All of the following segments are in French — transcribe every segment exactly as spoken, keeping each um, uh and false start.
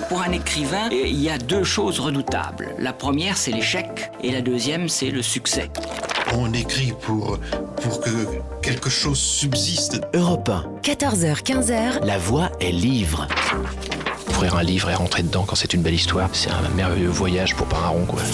Pour un écrivain, il y a deux choses redoutables. La première, c'est l'échec, et la deuxième, c'est le succès. On écrit pour, pour que quelque chose subsiste. Europe un. quatorze heures quinze, La voix est livre. Ouvrir un livre et rentrer dedans quand c'est une belle histoire, c'est un merveilleux voyage pour pas un rond, quoi.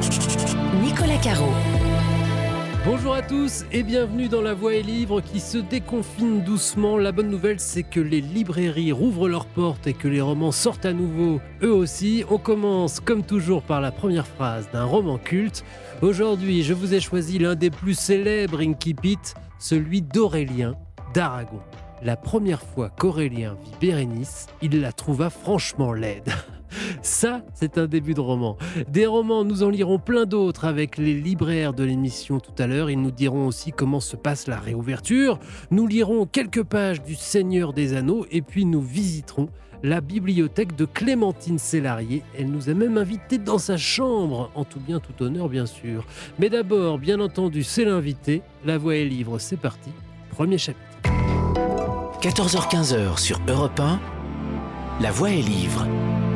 Nicolas Caro. Bonjour à tous et bienvenue dans La Voix est Livre qui se déconfine doucement. La bonne nouvelle, c'est que les librairies rouvrent leurs portes et que les romans sortent à nouveau eux aussi. On commence comme toujours par la première phrase d'un roman culte. Aujourd'hui, je vous ai choisi l'un des plus célèbres incipit, celui d'Aurélien d'Aragon. La première fois qu'Aurélien vit Bérénice, il la trouva franchement laide. Ça, c'est un début de roman. Des romans, nous en lirons plein d'autres avec les libraires de l'émission tout à l'heure. Ils nous diront aussi comment se passe la réouverture. Nous lirons quelques pages du Seigneur des Anneaux et puis nous visiterons la bibliothèque de Clémentine Célarié. Elle nous a même invités dans sa chambre, en tout bien, tout honneur, bien sûr. Mais d'abord, bien entendu, c'est l'invité. La Voix est Livre, c'est parti. Premier chapitre. quatorze heures quinze sur Europe un. La Voix est livre.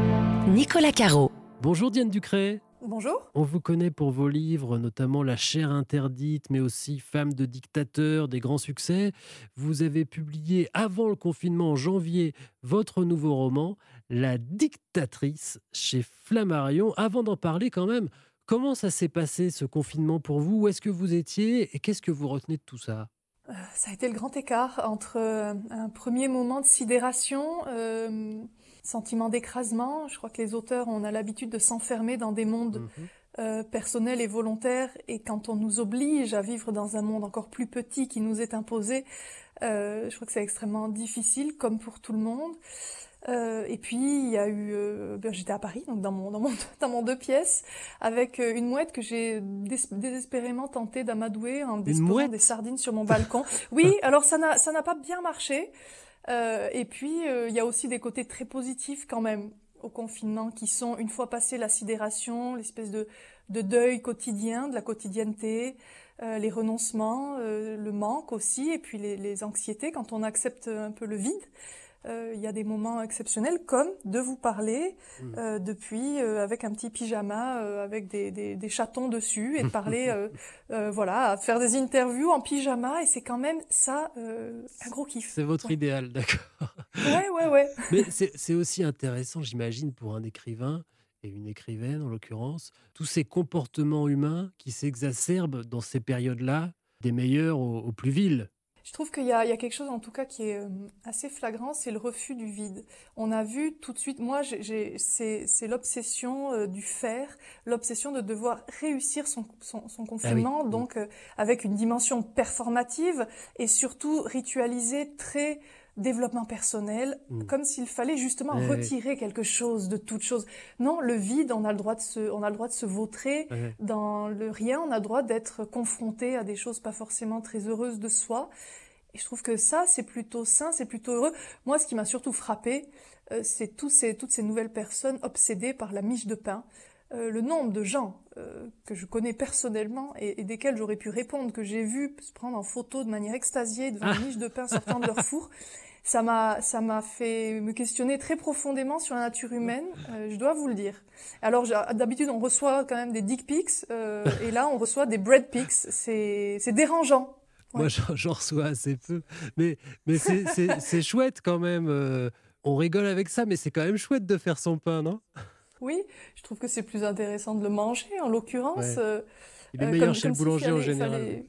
Nicolas Caro. Bonjour Diane Ducret. Bonjour. On vous connaît pour vos livres, notamment La chair interdite, mais aussi Femme de dictateur, des grands succès. Vous avez publié avant le confinement en janvier votre nouveau roman, La dictatrice, chez Flammarion. Avant d'en parler quand même, comment ça s'est passé ce confinement pour vous? Où est-ce que vous étiez et qu'est-ce que vous retenez de tout ça? Euh, ça a été le grand écart entre euh, un premier moment de sidération, euh, sentiment d'écrasement. Je crois que les auteurs, on a l'habitude de s'enfermer dans des mondes mmh. euh, personnels et volontaires, et quand on nous oblige à vivre dans un monde encore plus petit qui nous est imposé, euh, je crois que c'est extrêmement difficile, comme pour tout le monde. Euh, et puis il y a eu, euh, ben, j'étais à Paris, donc dans mon dans mon dans mon deux pièces, avec une mouette que j'ai dés désespérément tenté d'amadouer en disposant des sardines sur mon balcon. Oui, alors ça n'a ça n'a pas bien marché. Euh, et puis euh, il y a aussi des côtés très positifs quand même au confinement, qui sont, une fois passé la sidération, l'espèce de de deuil quotidien, de la quotidienneté, euh, les renoncements, euh, le manque aussi, et puis les, les anxiétés quand on accepte un peu le vide. Il euh, y a des moments exceptionnels, comme de vous parler euh, depuis euh, avec un petit pyjama euh, avec des, des, des chatons dessus, et de parler, euh, euh, voilà, faire des interviews en pyjama, et c'est quand même ça euh, un gros kiff. C'est votre ouais. idéal, d'accord. Ouais, ouais, ouais. Mais c'est, c'est aussi intéressant, j'imagine, pour un écrivain et une écrivaine en l'occurrence, tous ces comportements humains qui s'exacerbent dans ces périodes-là, des meilleurs aux, aux plus vils. Je trouve qu'il y a, il y a quelque chose en tout cas qui est euh, assez flagrant, c'est le refus du vide. On a vu tout de suite, moi j'ai, j'ai, c'est, c'est l'obsession euh, du faire, l'obsession de devoir réussir son, son, son confinement, ah oui. donc euh, avec une dimension performative et surtout ritualisée, très développement personnel, mmh. comme s'il fallait justement ouais, retirer ouais. quelque chose de toute chose. Non, le vide, on a le droit de se, on a le droit de se vautrer ouais. dans le rien, on a le droit d'être confronté à des choses pas forcément très heureuses de soi. Et je trouve que ça, c'est plutôt sain, c'est plutôt heureux. Moi, ce qui m'a surtout frappé, euh, c'est tous ces, toutes ces nouvelles personnes obsédées par la miche de pain. Euh, le nombre de gens euh, que je connais personnellement et, et desquels j'aurais pu répondre, que j'ai vu se prendre en photo de manière extasiée devant une miche de pain sortant de leur four, ça m'a, ça m'a fait me questionner très profondément sur la nature humaine, euh, je dois vous le dire. Alors, d'habitude, on reçoit quand même des dick pics, euh, et là, on reçoit des bread pics, c'est, c'est dérangeant. Ouais. Moi, j'en, j'en reçois assez peu, mais, mais c'est, c'est, c'est chouette quand même. Euh, on rigole avec ça, mais c'est quand même chouette de faire son pain, non ? Oui, je trouve que c'est plus intéressant de le manger, en l'occurrence. Ouais. Euh, Il est meilleur comme, chez comme le boulanger fallait, en général. Fallait...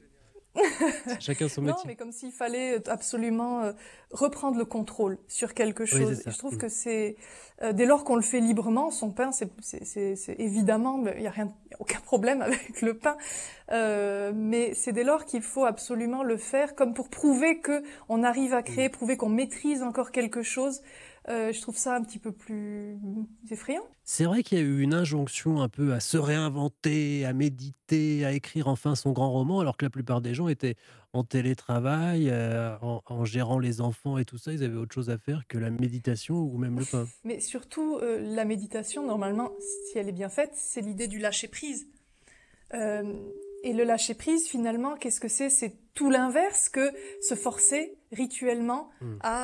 Chacun son métier. Non, mais comme s'il fallait absolument euh, reprendre le contrôle sur quelque chose. Oui, je trouve mmh. que c'est euh, dès lors qu'on le fait librement, son pain, c'est, c'est, c'est, c'est évidemment, il y a rien, y a aucun problème avec le pain. Euh, mais c'est dès lors qu'il faut absolument le faire, comme pour prouver que on arrive à créer, mmh. prouver qu'on maîtrise encore quelque chose. Euh, je trouve ça un petit peu plus effrayant. C'est vrai qu'il y a eu une injonction un peu à se réinventer, à méditer, à écrire enfin son grand roman, alors que la plupart des gens étaient en télétravail, euh, en, en gérant les enfants et tout ça. Ils avaient autre chose à faire que la méditation ou même le pain. Mais surtout, euh, la méditation, normalement, si elle est bien faite, c'est l'idée du lâcher-prise. Euh, Et le lâcher-prise, finalement, qu'est-ce que c'est? C'est tout l'inverse que se forcer rituellement mmh. à,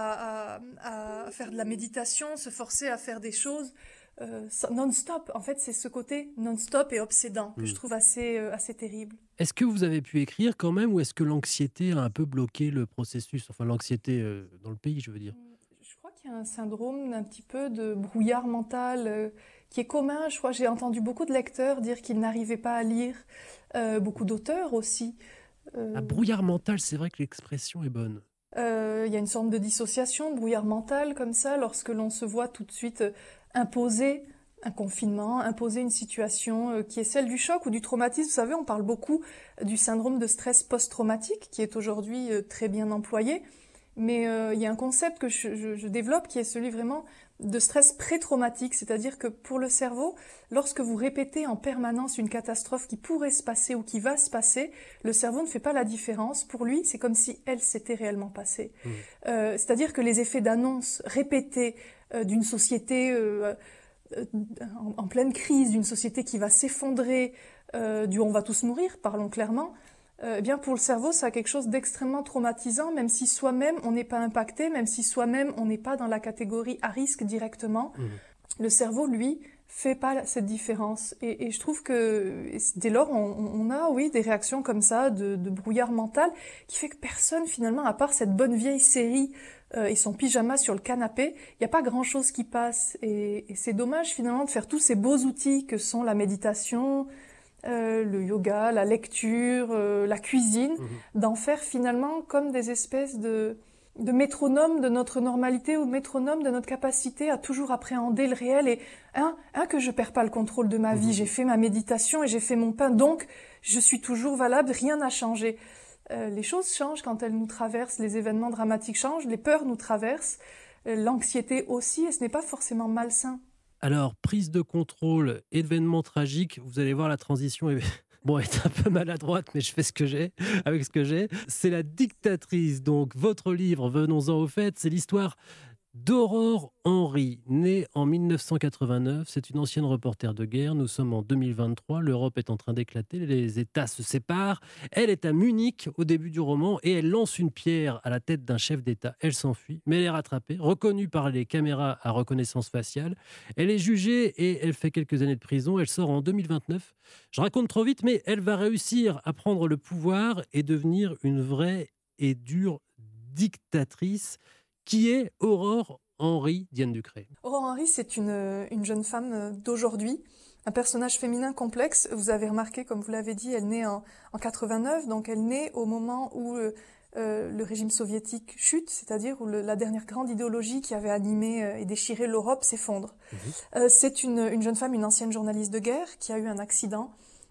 à, à, à faire de la méditation, se forcer à faire des choses euh, non-stop. En fait, c'est ce côté non-stop et obsédant que mmh. je trouve assez, euh, assez terrible. Est-ce que vous avez pu écrire quand même, ou est-ce que l'anxiété a un peu bloqué le processus? Enfin, l'anxiété euh, dans le pays, je veux dire. Je crois qu'il y a un syndrome d'un petit peu de brouillard mental euh, qui est commun. Je crois que j'ai entendu beaucoup de lecteurs dire qu'ils n'arrivaient pas à lire, euh, beaucoup d'auteurs aussi. Euh... Un brouillard mental, c'est vrai que l'expression est bonne. Euh, il y a une sorte de dissociation, de brouillard mental comme ça, lorsque l'on se voit tout de suite imposer un confinement, imposer une situation euh, qui est celle du choc ou du traumatisme. Vous savez, on parle beaucoup du syndrome de stress post-traumatique, qui est aujourd'hui euh, très bien employé. Mais euh, il y a un concept que je, je, je développe qui est celui vraiment de stress pré-traumatique, c'est-à-dire que pour le cerveau, lorsque vous répétez en permanence une catastrophe qui pourrait se passer ou qui va se passer, le cerveau ne fait pas la différence. Pour lui, c'est comme si elle s'était réellement passée. Mmh. Euh, c'est-à-dire que les effets d'annonce répétés euh, d'une société euh, euh, en, en pleine crise, d'une société qui va s'effondrer, euh, du « on va tous mourir », parlons clairement, Euh, eh bien pour le cerveau, ça a quelque chose d'extrêmement traumatisant, même si soi-même on n'est pas impacté, même si soi-même on n'est pas dans la catégorie à risque directement. Mmh. Le cerveau, lui, fait pas cette différence. Et, et je trouve que dès lors, on, on a, oui, des réactions comme ça, de, de brouillard mental, qui fait que personne, finalement, à part cette bonne vieille série euh, et son pyjama sur le canapé, il n'y a pas grand-chose qui passe. Et, et c'est dommage, finalement, de faire tous ces beaux outils que sont la méditation, Euh, le yoga, la lecture, euh, la cuisine, mmh. d'en faire finalement comme des espèces de, de métronomes de notre normalité ou métronomes de notre capacité à toujours appréhender le réel et hein, hein, que je perds pas le contrôle de ma mmh. vie, j'ai fait ma méditation et j'ai fait mon pain, donc je suis toujours valable, rien n'a changé. Euh, les choses changent quand elles nous traversent, les événements dramatiques changent, les peurs nous traversent, euh, l'anxiété aussi, et ce n'est pas forcément malsain. Alors, prise de contrôle, événement tragique, vous allez voir la transition est, bon, est un peu maladroite, mais je fais ce que j'ai, avec ce que j'ai. C'est La Dictatrice, donc votre livre, venons-en au fait, c'est l'histoire d'Aurore Henry, née en mille neuf cent quatre-vingt-neuf. C'est une ancienne reporter de guerre. Nous sommes en deux mille vingt-trois. L'Europe est en train d'éclater. Les États se séparent. Elle est à Munich au début du roman et elle lance une pierre à la tête d'un chef d'État. Elle s'enfuit, mais elle est rattrapée, reconnue par les caméras à reconnaissance faciale. Elle est jugée et elle fait quelques années de prison. Elle sort en deux mille vingt-neuf. Je raconte trop vite, mais elle va réussir à prendre le pouvoir et devenir une vraie et dure dictatrice. Qui est Aurore Henry, Diane Ducré? Aurore Henry, c'est une, une jeune femme d'aujourd'hui, un personnage féminin complexe. Vous avez remarqué, comme vous l'avez dit, elle naît en, en quatre-vingt-neuf, donc elle naît au moment où euh, le régime soviétique chute, c'est-à-dire où le, la dernière grande idéologie qui avait animé euh, et déchiré l'Europe s'effondre. Mmh. Euh, c'est une, une jeune femme, une ancienne journaliste de guerre, qui a eu un accident,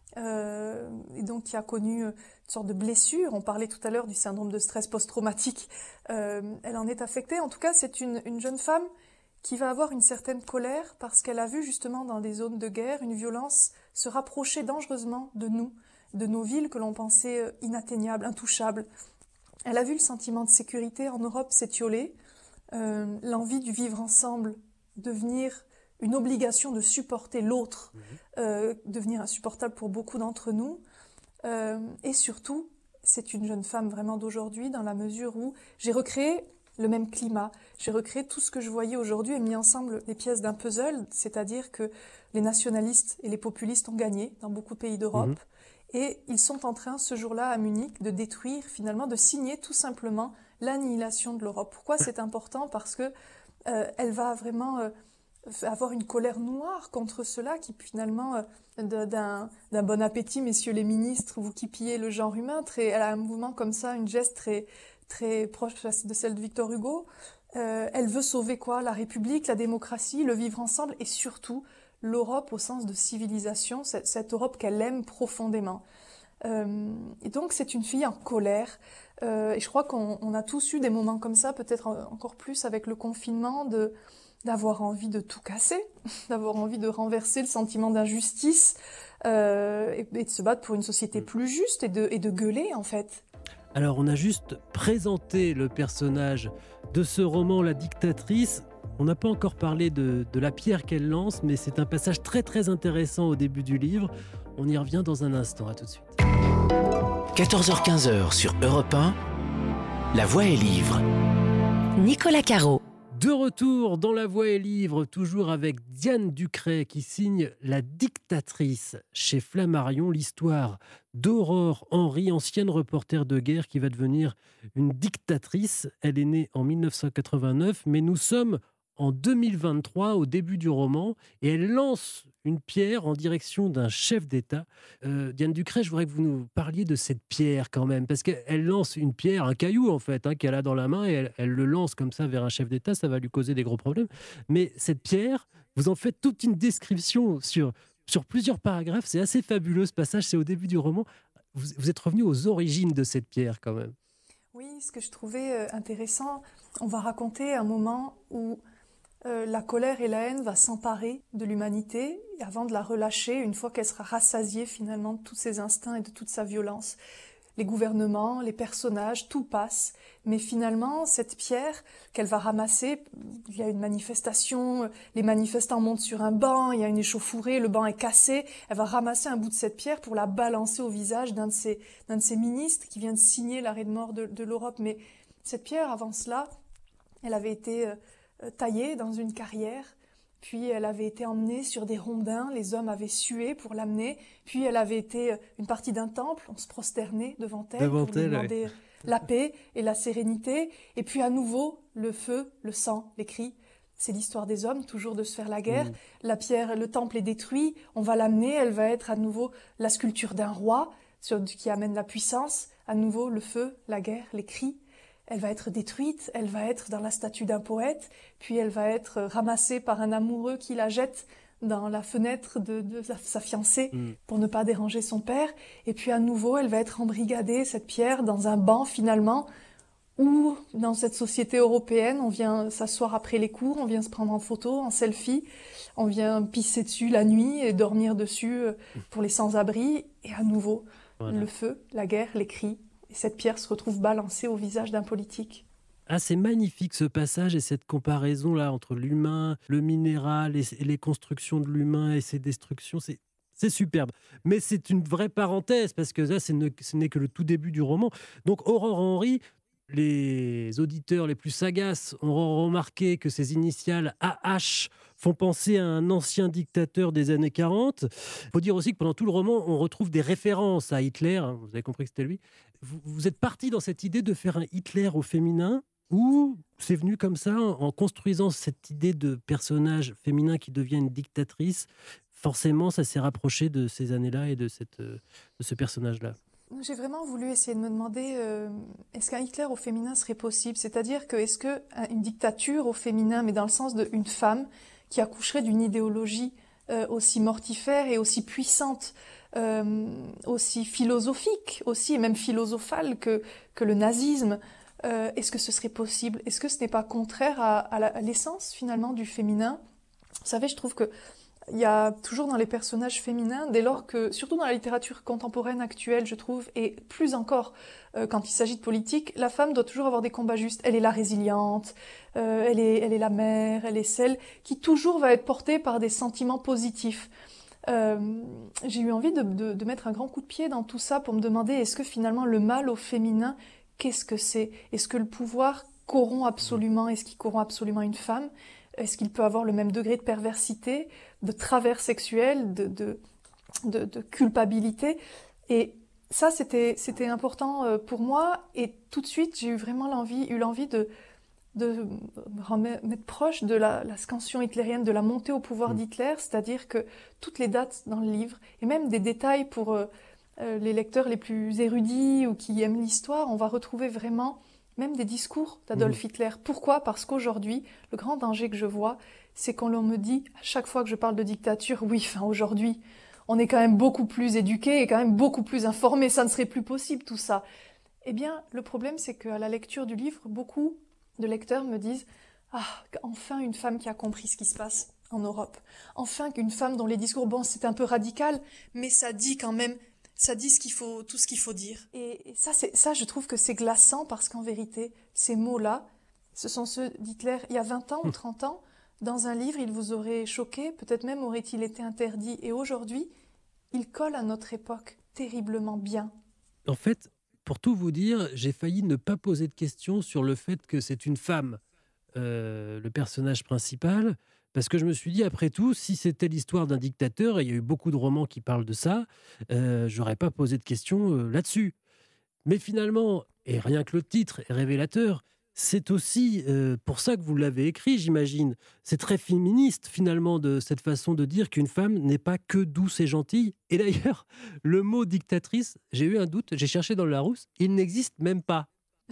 euh, et donc qui a connu une sorte de blessure. On parlait tout à l'heure du syndrome de stress post-traumatique. Euh, elle en est affectée. En tout cas, c'est une, une jeune femme qui va avoir une certaine colère parce qu'elle a vu justement dans des zones de guerre une violence se rapprocher dangereusement de nous, de nos villes que l'on pensait inatteignables, intouchables. Elle a vu le sentiment de sécurité en Europe s'étioler, euh, l'envie du vivre ensemble devenir une obligation de supporter l'autre, mmh. euh, devenir insupportable pour beaucoup d'entre nous. Euh, et surtout, c'est une jeune femme vraiment d'aujourd'hui dans la mesure où j'ai recréé le même climat, j'ai recréé tout ce que je voyais aujourd'hui et mis ensemble les pièces d'un puzzle, c'est-à-dire que les nationalistes et les populistes ont gagné dans beaucoup de pays d'Europe mmh. et ils sont en train ce jour-là à Munich de détruire, finalement, de signer tout simplement l'annihilation de l'Europe. Pourquoi c'est important? Parce que euh, elle va vraiment euh, avoir une colère noire contre cela qui finalement... Euh, d'un, d'un bon appétit, messieurs les ministres, vous qui pillez le genre humain, très, elle a un mouvement comme ça, une geste très, très proche de celle de Victor Hugo. Euh, elle veut sauver quoi? La République, la démocratie, le vivre ensemble et surtout l'Europe au sens de civilisation, cette, cette Europe qu'elle aime profondément. Euh, et donc c'est une fille en colère. Euh, et je crois qu'on on a tous eu des moments comme ça, peut-être encore plus avec le confinement, de... d'avoir envie de tout casser, d'avoir envie de renverser le sentiment d'injustice euh, et, et de se battre pour une société plus juste et de, et de gueuler en fait. Alors on a juste présenté le personnage de ce roman La Dictatrice. On n'a pas encore parlé de, de la pierre qu'elle lance, mais c'est un passage très très intéressant au début du livre. On y revient dans un instant, à tout de suite. quatorze heures quinze sur Europe un, La Voix est livre. Nicolas Caro. De retour dans La Voix et Livre, toujours avec Diane Ducret qui signe La Dictatrice chez Flammarion, l'histoire d'Aurore Henry, ancienne reporter de guerre qui va devenir une dictatrice. Elle est née en mille neuf cent quatre-vingt-neuf, mais nous sommes en deux mille vingt-trois, au début du roman, et elle lance une pierre en direction d'un chef d'État. Euh, Diane Ducret, je voudrais que vous nous parliez de cette pierre quand même, parce qu'elle lance une pierre, un caillou en fait, hein, qu'elle a dans la main, et elle, elle le lance comme ça vers un chef d'État, ça va lui causer des gros problèmes. Mais cette pierre, vous en faites toute une description sur, sur plusieurs paragraphes, c'est assez fabuleux ce passage, c'est au début du roman. Vous, vous êtes revenu aux origines de cette pierre quand même. Oui, ce que je trouvais intéressant, on va raconter un moment où Euh, la colère et la haine va s'emparer de l'humanité avant de la relâcher une fois qu'elle sera rassasiée finalement de tous ses instincts et de toute sa violence. Les gouvernements, les personnages, tout passe, mais finalement cette pierre qu'elle va ramasser, il y a une manifestation, les manifestants montent sur un banc, il y a une échauffourée, le banc est cassé, elle va ramasser un bout de cette pierre pour la balancer au visage d'un de ses, d'un de ses ministres qui vient de signer l'arrêt de mort de, de l'Europe. Mais cette pierre, avant cela, elle avait été euh, taillée dans une carrière, puis elle avait été emmenée sur des rondins, les hommes avaient sué pour l'amener, puis elle avait été une partie d'un temple, on se prosternait devant elle devant pour lui elle, demander ouais. la paix et la sérénité, et puis à nouveau le feu, le sang, les cris. C'est l'histoire des hommes, toujours de se faire la guerre. Mmh. La pierre, le temple est détruit, on va l'amener, elle va être à nouveau la sculpture d'un roi sur, qui amène la puissance, à nouveau le feu, la guerre, les cris. Elle va être détruite, elle va être dans la statue d'un poète, puis elle va être ramassée par un amoureux qui la jette dans la fenêtre de, de sa, sa fiancée mmh. pour ne pas déranger son père. Et puis à nouveau, elle va être embrigadée, cette pierre, dans un banc finalement, où dans cette société européenne, on vient s'asseoir après les cours, on vient se prendre en photo, en selfie, on vient pisser dessus la nuit et dormir dessus pour les sans-abri. Et à nouveau, voilà. Le feu, la guerre, les cris. Et cette pierre se retrouve balancée au visage d'un politique. Ah, c'est magnifique ce passage et cette comparaison-là entre l'humain, le minéral et, et les constructions de l'humain et ses destructions, c'est, c'est superbe. Mais c'est une vraie parenthèse parce que là, c'est ne, ce n'est que le tout début du roman. Donc Aurore Henry, les auditeurs les plus sagaces auront remarqué que ces initiales A H font penser à un ancien dictateur des années quarante. Il faut dire aussi que pendant tout le roman, on retrouve des références à Hitler. Vous avez compris que c'était lui. Vous, vous êtes parti dans cette idée de faire un Hitler au féminin ou c'est venu comme ça en construisant cette idée de personnage féminin qui devient une dictatrice. Forcément, ça s'est rapproché de ces années-là et de, cette, de ce personnage-là. J'ai vraiment voulu essayer de me demander euh, est-ce qu'un Hitler au féminin serait possible ? C'est-à-dire que est-ce qu'une dictature au féminin, mais dans le sens d'une femme qui accoucherait d'une idéologie euh, aussi mortifère et aussi puissante, euh, aussi philosophique, aussi et même philosophale que, que le nazisme, euh, est-ce que ce serait possible ? Est-ce que ce n'est pas contraire à, à, la, à l'essence finalement du féminin ? Vous savez, je trouve que il y a toujours dans les personnages féminins, dès lors que, surtout dans la littérature contemporaine actuelle, je trouve, et plus encore euh, quand il s'agit de politique, la femme doit toujours avoir des combats justes. Elle est la résiliente, euh, elle est, elle est la mère, elle est celle qui toujours va être portée par des sentiments positifs. Euh, j'ai eu envie de, de, de mettre un grand coup de pied dans tout ça pour me demander est-ce que finalement le mal au féminin, qu'est-ce que c'est ? Est-ce que le pouvoir corrompt absolument ? Est-ce qu'il corrompt absolument une femme ? Est-ce qu'il peut avoir le même degré de perversité, de travers sexuel, de, de, de, de culpabilité ? Et ça, c'était, c'était important pour moi. Et tout de suite, j'ai eu vraiment l'envie, eu l'envie de, de me mettre proche de la, la scansion hitlérienne, de la montée au pouvoir d'Hitler, c'est-à-dire que toutes les dates dans le livre, et même des détails pour euh, les lecteurs les plus érudits ou qui aiment l'histoire, on va retrouver vraiment même des discours d'Adolf mmh. Hitler. Pourquoi ? Parce qu'aujourd'hui, le grand danger que je vois, c'est quand l'on me dit, à chaque fois que je parle de dictature, oui, enfin aujourd'hui, on est quand même beaucoup plus éduqués et quand même beaucoup plus informés, ça ne serait plus possible tout ça. Eh bien, le problème, c'est qu'à la lecture du livre, beaucoup de lecteurs me disent « Ah, enfin une femme qui a compris ce qui se passe en Europe. Enfin une femme dont les discours, bon, c'est un peu radical, mais ça dit quand même... » Ça dit ce qu'il faut, tout ce qu'il faut dire. Et, et ça, c'est, ça, je trouve que c'est glaçant parce qu'en vérité, ces mots-là, Ce sont ceux d'Hitler il y a vingt ans ou trente ans. Dans un livre, il vous aurait choqué, peut-être même aurait-il été interdit. Et aujourd'hui, il colle à notre époque terriblement bien. En fait, pour tout vous dire, j'ai failli ne pas poser de questions sur le fait que c'est une femme, euh, le personnage principal, parce que je me suis dit, après tout, si c'était l'histoire d'un dictateur, et il y a eu beaucoup de romans qui parlent de ça, euh, j'aurais pas posé de questions euh, là-dessus. Mais finalement, et rien que le titre est révélateur, c'est aussi euh, pour ça que vous l'avez écrit, j'imagine. C'est très féministe, finalement, de cette façon de dire qu'une femme n'est pas que douce et gentille. Et d'ailleurs, le mot dictatrice, j'ai eu un doute, j'ai cherché dans le Larousse, il n'existe même pas.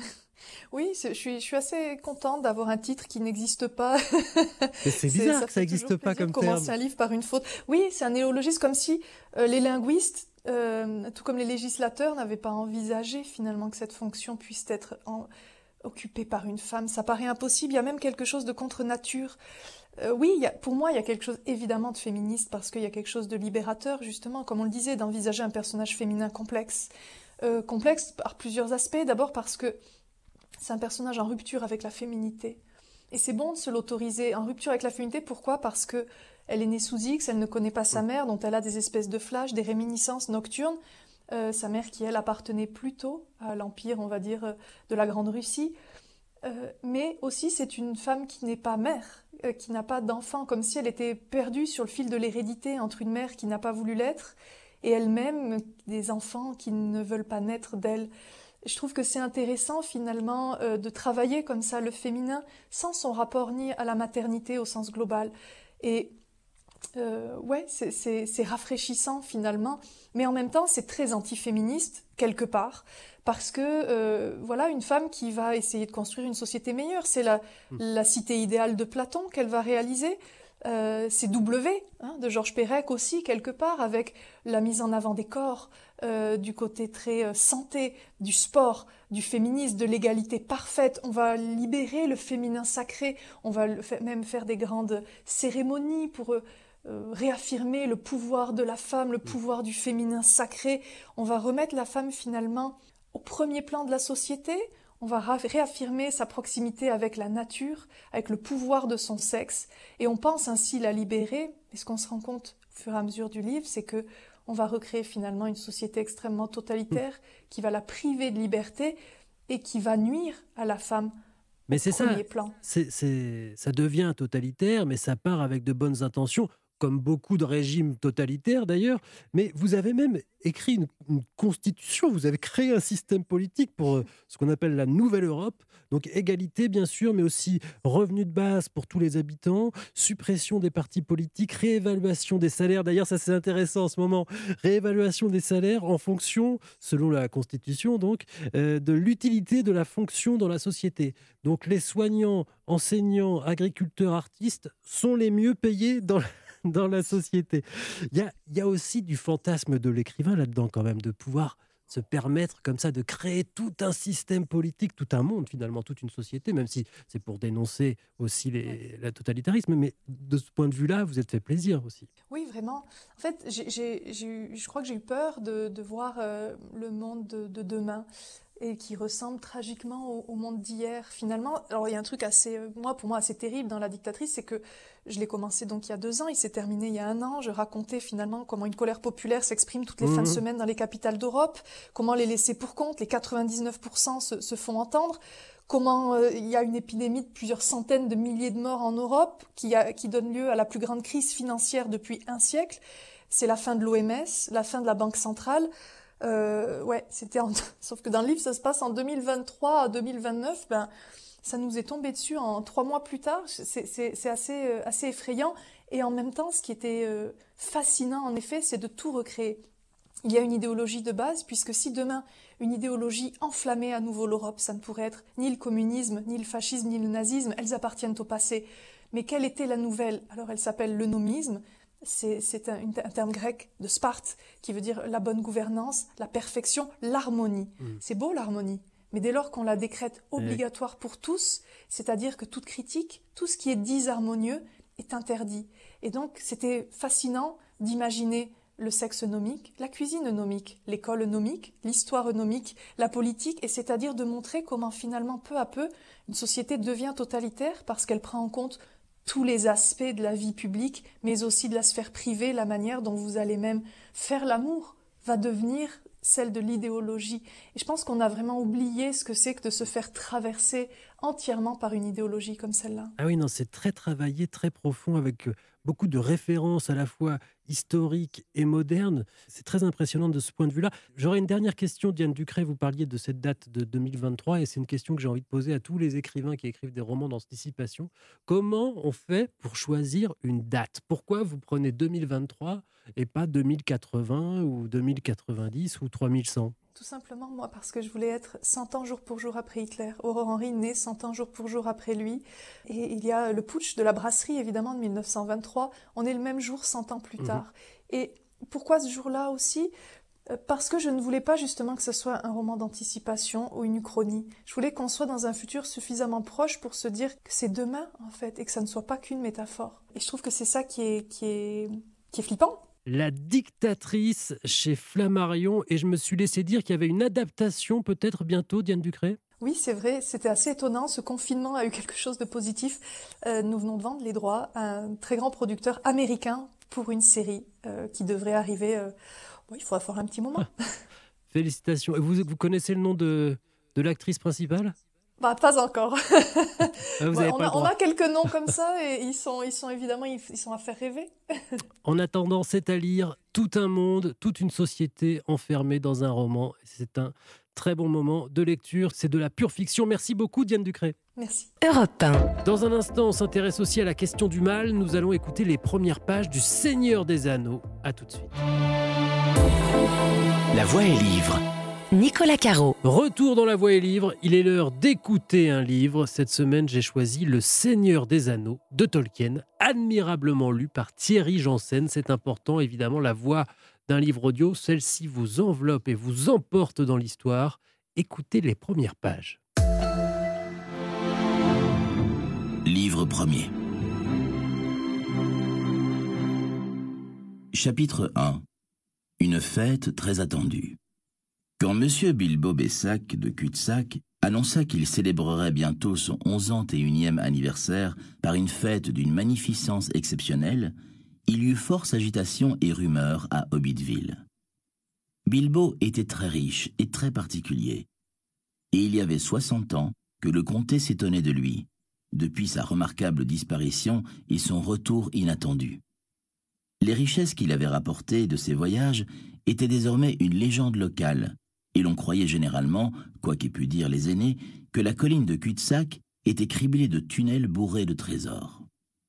Oui, je suis, je suis assez contente d'avoir un titre qui n'existe pas. Mais c'est bizarre ça que ça n'existe pas comme terme. Commencer un livre par une faute. Oui, c'est un néologisme, comme si euh, les linguistes, euh, tout comme les législateurs, n'avaient pas envisagé finalement que cette fonction puisse être en... occupée par une femme. Ça paraît impossible. Il y a même quelque chose de contre nature. Euh, oui, il y a, pour moi, il y a quelque chose évidemment de féministe parce qu'il y a quelque chose de libérateur, justement, comme on le disait, d'envisager un personnage féminin complexe. Euh, complexe par plusieurs aspects. D'abord parce que c'est un personnage en rupture avec la féminité. Et c'est bon de se l'autoriser en rupture avec la féminité. Pourquoi ? Parce que elle est née sous X, elle ne connaît pas sa mère, dont elle a des espèces de flashs, des réminiscences nocturnes. Euh, sa mère qui, elle, appartenait plutôt à l'empire, on va dire, euh, de la Grande Russie. Euh, mais aussi, c'est une femme qui n'est pas mère, euh, qui n'a pas d'enfant, comme si elle était perdue sur le fil de l'hérédité entre une mère qui n'a pas voulu l'être et elle-même des enfants qui ne veulent pas naître d'elle. Je trouve que c'est intéressant finalement euh, de travailler comme ça le féminin sans son rapport ni à la maternité au sens global. Et euh, ouais, c'est, c'est, c'est rafraîchissant finalement, mais en même temps c'est très antiféministe quelque part parce que euh, voilà une femme qui va essayer de construire une société meilleure, c'est la, mmh. la cité idéale de Platon qu'elle va réaliser. Euh, c'est W hein, de Georges Perec aussi quelque part avec la mise en avant des corps, euh, du côté très euh, santé, du sport, du féminisme, de l'égalité parfaite. On va libérer le féminin sacré, on va le fa- même faire des grandes cérémonies pour euh, euh, réaffirmer le pouvoir de la femme, le pouvoir du féminin sacré. On va remettre la femme finalement au premier plan de la société. On va réaffirmer sa proximité avec la nature, avec le pouvoir de son sexe, et on pense ainsi la libérer. Et ce qu'on se rend compte au fur et à mesure du livre, c'est que on va recréer finalement une société extrêmement totalitaire qui va la priver de liberté et qui va nuire à la femme. Mais c'est ça, plan. C'est, c'est, ça devient totalitaire, mais ça part avec de bonnes intentions, comme beaucoup de régimes totalitaires d'ailleurs. Mais vous avez même écrit une, une constitution, vous avez créé un système politique pour euh, ce qu'on appelle la Nouvelle Europe. Donc égalité bien sûr, mais aussi revenu de base pour tous les habitants, suppression des partis politiques, réévaluation des salaires. D'ailleurs, ça c'est intéressant en ce moment. Réévaluation des salaires en fonction, selon la Constitution, donc, euh, de l'utilité de la fonction dans la société. Donc les soignants, enseignants, agriculteurs, artistes sont les mieux payés dans la dans la société. Il y a, il y a aussi du fantasme de l'écrivain là-dedans quand même, de pouvoir se permettre comme ça de créer tout un système politique, tout un monde finalement, toute une société, même si c'est pour dénoncer aussi les, le totalitarisme. Mais de ce point de vue-là, vous êtes fait plaisir aussi. Oui, vraiment. En fait, j'ai, j'ai, j'ai eu, je crois que j'ai eu peur de, de voir euh, le monde de, de demain et qui ressemble tragiquement au, au monde d'hier, finalement. Alors, il y a un truc assez, moi, pour moi, assez terrible dans La Dictatrice, c'est que je l'ai commencé donc il y a deux ans, il s'est terminé il y a un an. Je racontais finalement comment une colère populaire s'exprime toutes les mmh. fins de semaine dans les capitales d'Europe, comment les laissés pour compte, les quatre-vingt-dix-neuf pour cent se, se font entendre, comment euh, il y a une épidémie de plusieurs centaines de milliers de morts en Europe qui, a, qui donne lieu à la plus grande crise financière depuis un siècle. C'est la fin de l'O M S, la fin de la Banque centrale. Euh, ouais, c'était en... sauf que dans le livre, ça se passe en deux mille vingt-trois à deux mille vingt-neuf. Ben, ça nous est tombé dessus en trois mois plus tard. C'est, c'est, c'est assez, euh, assez effrayant. Et en même temps, ce qui était euh, fascinant, en effet, c'est de tout recréer. Il y a une idéologie de base, puisque si demain, une idéologie enflammait à nouveau l'Europe, ça ne pourrait être ni le communisme, ni le fascisme, ni le nazisme. Elles appartiennent au passé. Mais quelle était la nouvelle ? Alors, elle s'appelle le nomisme. C'est, c'est un, un terme grec de Sparte qui veut dire la bonne gouvernance, la perfection, l'harmonie. Mmh. C'est beau l'harmonie, mais dès lors qu'on la décrète obligatoire pour tous, c'est-à-dire que toute critique, tout ce qui est disharmonieux est interdit. Et donc c'était fascinant d'imaginer le sexe nomique, la cuisine nomique, l'école nomique, l'histoire nomique, la politique, et c'est-à-dire de montrer comment finalement peu à peu une société devient totalitaire parce qu'elle prend en compte tous les aspects de la vie publique, mais aussi de la sphère privée, la manière dont vous allez même faire l'amour va devenir celle de l'idéologie. Et je pense qu'on a vraiment oublié ce que c'est que de se faire traverser entièrement par une idéologie comme celle-là. Ah oui, non, c'est très travaillé, très profond, avec beaucoup de références à la fois historiques et modernes. C'est très impressionnant de ce point de vue-là. J'aurais une dernière question, Diane Ducret. Vous parliez de cette date de deux mille vingt-trois, et c'est une question que j'ai envie de poser à tous les écrivains qui écrivent des romans d'anticipation. Comment on fait pour choisir une date? Pourquoi vous prenez deux mille vingt-trois et pas deux mille quatre-vingts ou deux mille quatre-vingt-dix ou trois mille cent? Tout simplement, moi, parce que je voulais être cent ans jour pour jour après Hitler. Aurore Henry naît cent ans jour pour jour après lui. Et il y a le putsch de la brasserie, évidemment, de mille neuf cent vingt-trois. On est le même jour cent ans plus tard. Mmh. Et pourquoi ce jour-là aussi? Parce que je ne voulais pas justement que ce soit un roman d'anticipation ou une uchronie. Je voulais qu'on soit dans un futur suffisamment proche pour se dire que c'est demain, en fait, et que ça ne soit pas qu'une métaphore. Et je trouve que c'est ça qui est, qui est, qui est flippant. La dictatrice chez Flammarion, et je me suis laissé dire qu'il y avait une adaptation peut-être bientôt, Diane Ducret. Oui, c'est vrai, c'était assez étonnant. Ce confinement a eu quelque chose de positif. Euh, nous venons de vendre les droits à un très grand producteur américain pour une série euh, qui devrait arriver. Euh... Bon, il faudra faire un petit moment. Félicitations. Et vous, vous connaissez le nom de, de l'actrice principale? Bah, pas encore. Ah, vous ouais, avez on, pas a, le droit. on a quelques noms comme ça et ils sont, ils sont évidemment ils, ils sont à faire rêver. En attendant, c'est à lire. Tout un monde, toute une société enfermée dans un roman. C'est un très bon moment de lecture. C'est de la pure fiction. Merci beaucoup, Diane Ducret. Merci. Europe un. Dans un instant, on s'intéresse aussi à la question du mal. Nous allons écouter les premières pages du Seigneur des Anneaux. À tout de suite. La voix est livre. Nicolas Caro. Retour dans La Voix est livre, il est l'heure d'écouter un livre. Cette semaine, j'ai choisi Le Seigneur des Anneaux de Tolkien, admirablement lu par Thierry Janssen. C'est important, évidemment, la voix d'un livre audio, celle-ci vous enveloppe et vous emporte dans l'histoire. Écoutez les premières pages. Livre premier. Chapitre un. Une fête très attendue. Quand M. Bilbo Bessac de Cul-de-Sac annonça qu'il célébrerait bientôt son onzième et unième anniversaire par une fête d'une magnificence exceptionnelle, il y eut force agitation et rumeur à Hobbitville. Bilbo était très riche et très particulier, et il y avait soixante ans que le comté s'étonnait de lui, depuis sa remarquable disparition et son retour inattendu. Les richesses qu'il avait rapportées de ses voyages étaient désormais une légende locale, et l'on croyait généralement, quoi qu'aient pu dire les aînés, que la colline de Cul-de-Sac était criblée de tunnels bourrés de trésors.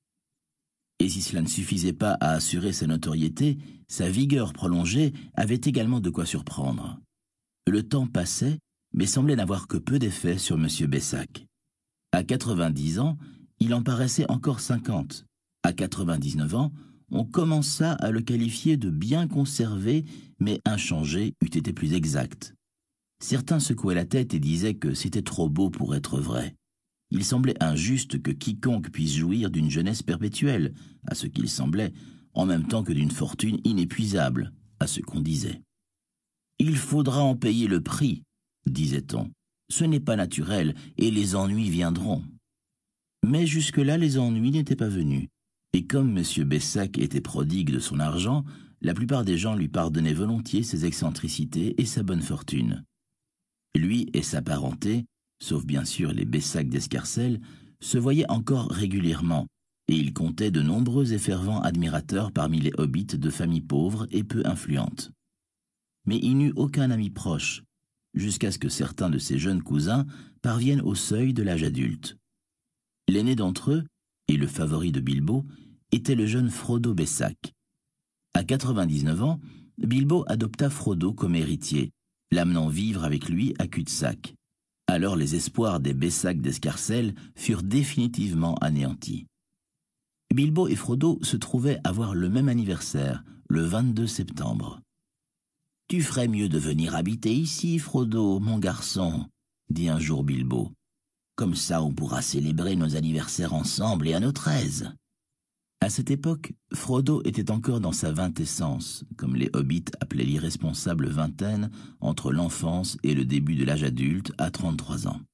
Et si cela ne suffisait pas à assurer sa notoriété, sa vigueur prolongée avait également de quoi surprendre. Le temps passait, mais semblait n'avoir que peu d'effet sur M. Bessac. À quatre-vingt-dix ans, il en paraissait encore cinquante. À quatre-vingt-dix-neuf ans, on commença à le qualifier de bien conservé, mais inchangé eût été plus exact. Certains secouaient la tête et disaient que c'était trop beau pour être vrai. Il semblait injuste que quiconque puisse jouir d'une jeunesse perpétuelle, à ce qu'il semblait, en même temps que d'une fortune inépuisable, à ce qu'on disait. « Il faudra en payer le prix », disait-on. « Ce n'est pas naturel, et les ennuis viendront. » Mais jusque-là, les ennuis n'étaient pas venus. Et comme M. Bessac était prodigue de son argent, la plupart des gens lui pardonnaient volontiers ses excentricités et sa bonne fortune. Lui et sa parenté, sauf bien sûr les Bessac d'Escarcelles, se voyaient encore régulièrement, et il comptait de nombreux et fervents admirateurs parmi les hobbits de familles pauvres et peu influentes. Mais il n'eut aucun ami proche, jusqu'à ce que certains de ses jeunes cousins parviennent au seuil de l'âge adulte. L'aîné d'entre eux, et le favori de Bilbo, était le jeune Frodo Bessac. À quatre-vingt-dix-neuf ans, Bilbo adopta Frodo comme héritier, l'amenant vivre avec lui à Cul-de-Sac. Alors les espoirs des Bessac d'Escarcelles furent définitivement anéantis. Bilbo et Frodo se trouvaient avoir le même anniversaire, le vingt-deux septembre. « Tu ferais mieux de venir habiter ici, Frodo, mon garçon, » dit un jour Bilbo. « Comme ça on pourra célébrer nos anniversaires ensemble et à notre aise. » À cette époque, Frodo était encore dans sa vingtessence, comme les hobbits appelaient l'irresponsable vingtaine, entre l'enfance et le début de l'âge adulte à trente-trois ans.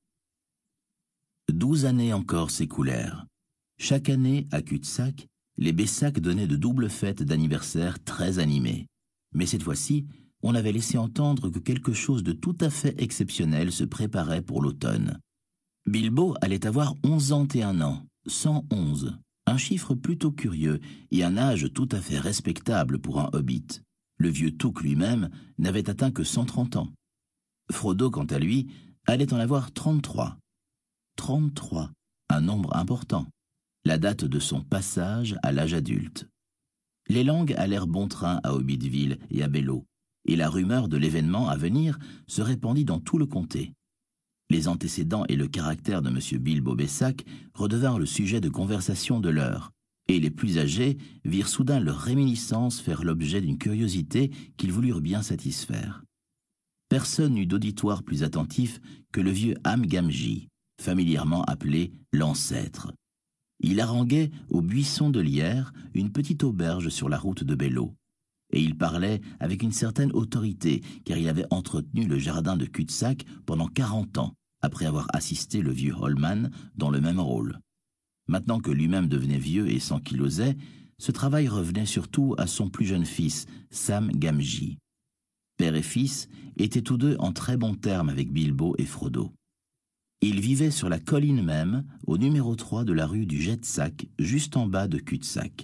Douze années encore s'écoulèrent. Chaque année, à Cul-de-Sac, les Bessac donnaient de doubles fêtes d'anniversaire très animées. Mais cette fois-ci, on avait laissé entendre que quelque chose de tout à fait exceptionnel se préparait pour l'automne. Bilbo allait avoir onze ans et un an, cent onze, un chiffre plutôt curieux et un âge tout à fait respectable pour un hobbit. Le vieux Touk lui-même n'avait atteint que cent trente ans. Frodo, quant à lui, allait en avoir trente-trois. trente-trois, un nombre important, la date de son passage à l'âge adulte. Les langues allèrent bon train à Hobbitville et à Belleau, et la rumeur de l'événement à venir se répandit dans tout le comté. Les antécédents et le caractère de M. Bilbo Bessac redevinrent le sujet de conversation de l'heure, et les plus âgés virent soudain leurs réminiscences faire l'objet d'une curiosité qu'ils voulurent bien satisfaire. Personne n'eut d'auditoire plus attentif que le vieux Am Gamgee, familièrement appelé l'ancêtre. Il haranguait au buisson de Lierre, une petite auberge sur la route de Belleau. Et il parlait avec une certaine autorité, car il avait entretenu le jardin de Cul-de-Sac pendant quarante ans, après avoir assisté le vieux Holman dans le même rôle. Maintenant que lui-même devenait vieux et s'ankylosait, ce travail revenait surtout à son plus jeune fils, Sam Gamgee. Père et fils étaient tous deux en très bons termes avec Bilbo et Frodo. Ils vivaient sur la colline même, au numéro trois de la rue du Jet-Sac, juste en bas de Cul-de-Sac.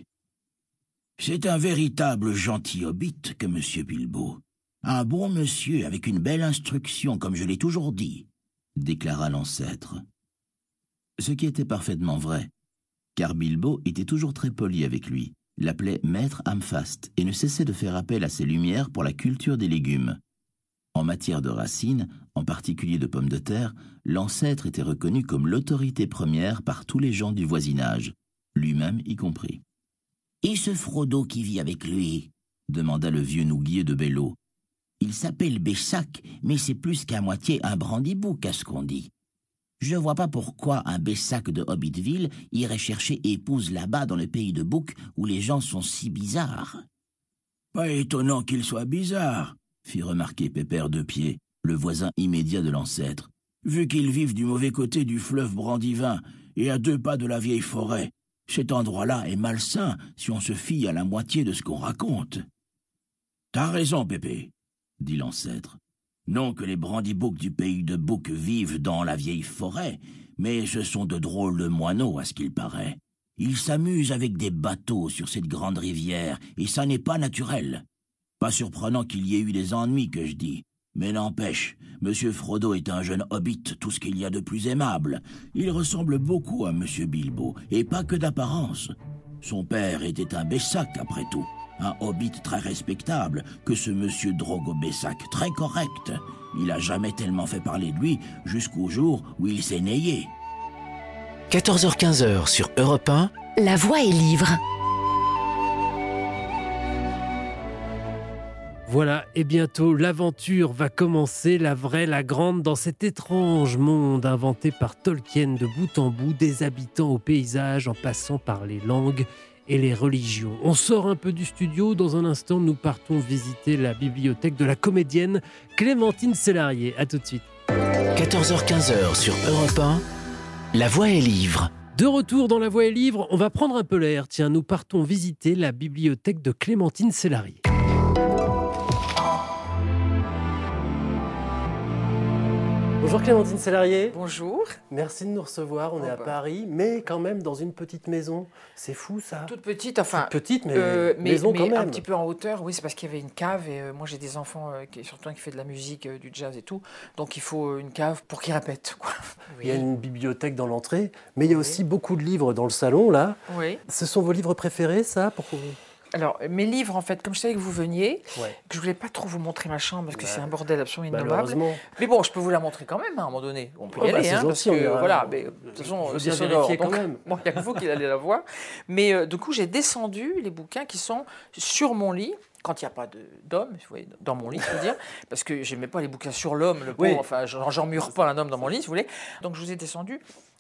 « C'est un véritable gentil hobbit que monsieur Bilbo. Un bon monsieur avec une belle instruction, comme je l'ai toujours dit, » déclara l'ancêtre. Ce qui était parfaitement vrai, car Bilbo était toujours très poli avec lui, l'appelait Maître Hamfast et ne cessait de faire appel à ses lumières pour la culture des légumes. En matière de racines, en particulier de pommes de terre, l'ancêtre était reconnu comme l'autorité première par tous les gens du voisinage, lui-même y compris. « Et ce Frodo qui vit avec lui ?» demanda le vieux nouguier de Belleau. « Il s'appelle Bessac, mais c'est plus qu'à moitié un brandy-bouc à ce qu'on dit. Je ne vois pas pourquoi un Bessac de Hobbitville irait chercher épouse là-bas dans le pays de Bouc où les gens sont si bizarres. »« Pas étonnant qu'il soit bizarre, » fit remarquer Pépère de Pied, le voisin immédiat de l'ancêtre, « vu qu'ils vivent du mauvais côté du fleuve Brandivin et à deux pas de la vieille forêt. Cet endroit-là est malsain si on se fie à la moitié de ce qu'on raconte. »« T'as raison, Pépé, » dit l'ancêtre. « Non que les brandyboucs du pays de Bouc vivent dans la vieille forêt, mais ce sont de drôles de moineaux à ce qu'il paraît. Ils s'amusent avec des bateaux sur cette grande rivière, et ça n'est pas naturel. Pas surprenant qu'il y ait eu des ennuis, que je dis. Mais n'empêche, Monsieur Frodo est un jeune hobbit, tout ce qu'il y a de plus aimable. Il ressemble beaucoup à Monsieur Bilbo, et pas que d'apparence. Son père était un Bessac, après tout. Un hobbit très respectable, que ce Monsieur Drogo Bessac, très correct. Il a jamais tellement fait parler de lui jusqu'au jour où il s'est nayé. quatorze heures quinze sur Europe un. La voix est livre. Voilà, et bientôt l'aventure va commencer, la vraie, la grande, dans cet étrange monde inventé par Tolkien de bout en bout, des habitants au paysage en passant par les langues et les religions. On sort un peu du studio, dans un instant nous partons visiter la bibliothèque de la comédienne Clémentine Célarié. A tout de suite. quatorze heures quinze sur Europe un, La voix est livre. De retour dans La Voix est livre, on va prendre un peu l'air. Tiens, nous partons visiter la bibliothèque de Clémentine Célarié. Bonjour Clémentine Célarié. Bonjour. Merci de nous recevoir. On oh est à bah. Paris, mais quand même dans une petite maison. C'est fou ça. Toute petite, enfin. Toute petite, mais, euh, mais maison mais quand même. Un petit peu en hauteur, oui, c'est parce qu'il y avait une cave et euh, moi j'ai des enfants, euh, qui, surtout un qui fait de la musique, euh, du jazz et tout. Donc il faut une cave pour qu'ils répètent, quoi. Oui. Il y a une bibliothèque dans l'entrée, mais il y a aussi oui. beaucoup de livres dans le salon là. Oui. Ce sont vos livres préférés, ça pour... Alors, mes livres, en fait, comme je savais que vous veniez, ouais. que je ne voulais pas trop vous montrer ma chambre parce que bah, c'est un bordel absolument innommable. Mais bon, je peux vous la montrer quand même, hein, à un moment donné. On peut y oh, aller, bah, hein, parce gentil, que, on voilà, mais, de toute façon, c'est sonore. Donc, même. Bon, il n'y a que vous qui allez la voir. Mais euh, du coup, j'ai descendu les bouquins qui sont sur mon lit. Quand il n'y a pas d'homme, vous voyez, dans mon lis, je veux dire, parce que je n'aimais pas les bouquins sur l'homme, le pauvre, oui. Enfin, j'en mure pas un homme dans mon lit, si vous voulez. Donc, je vous ai descendu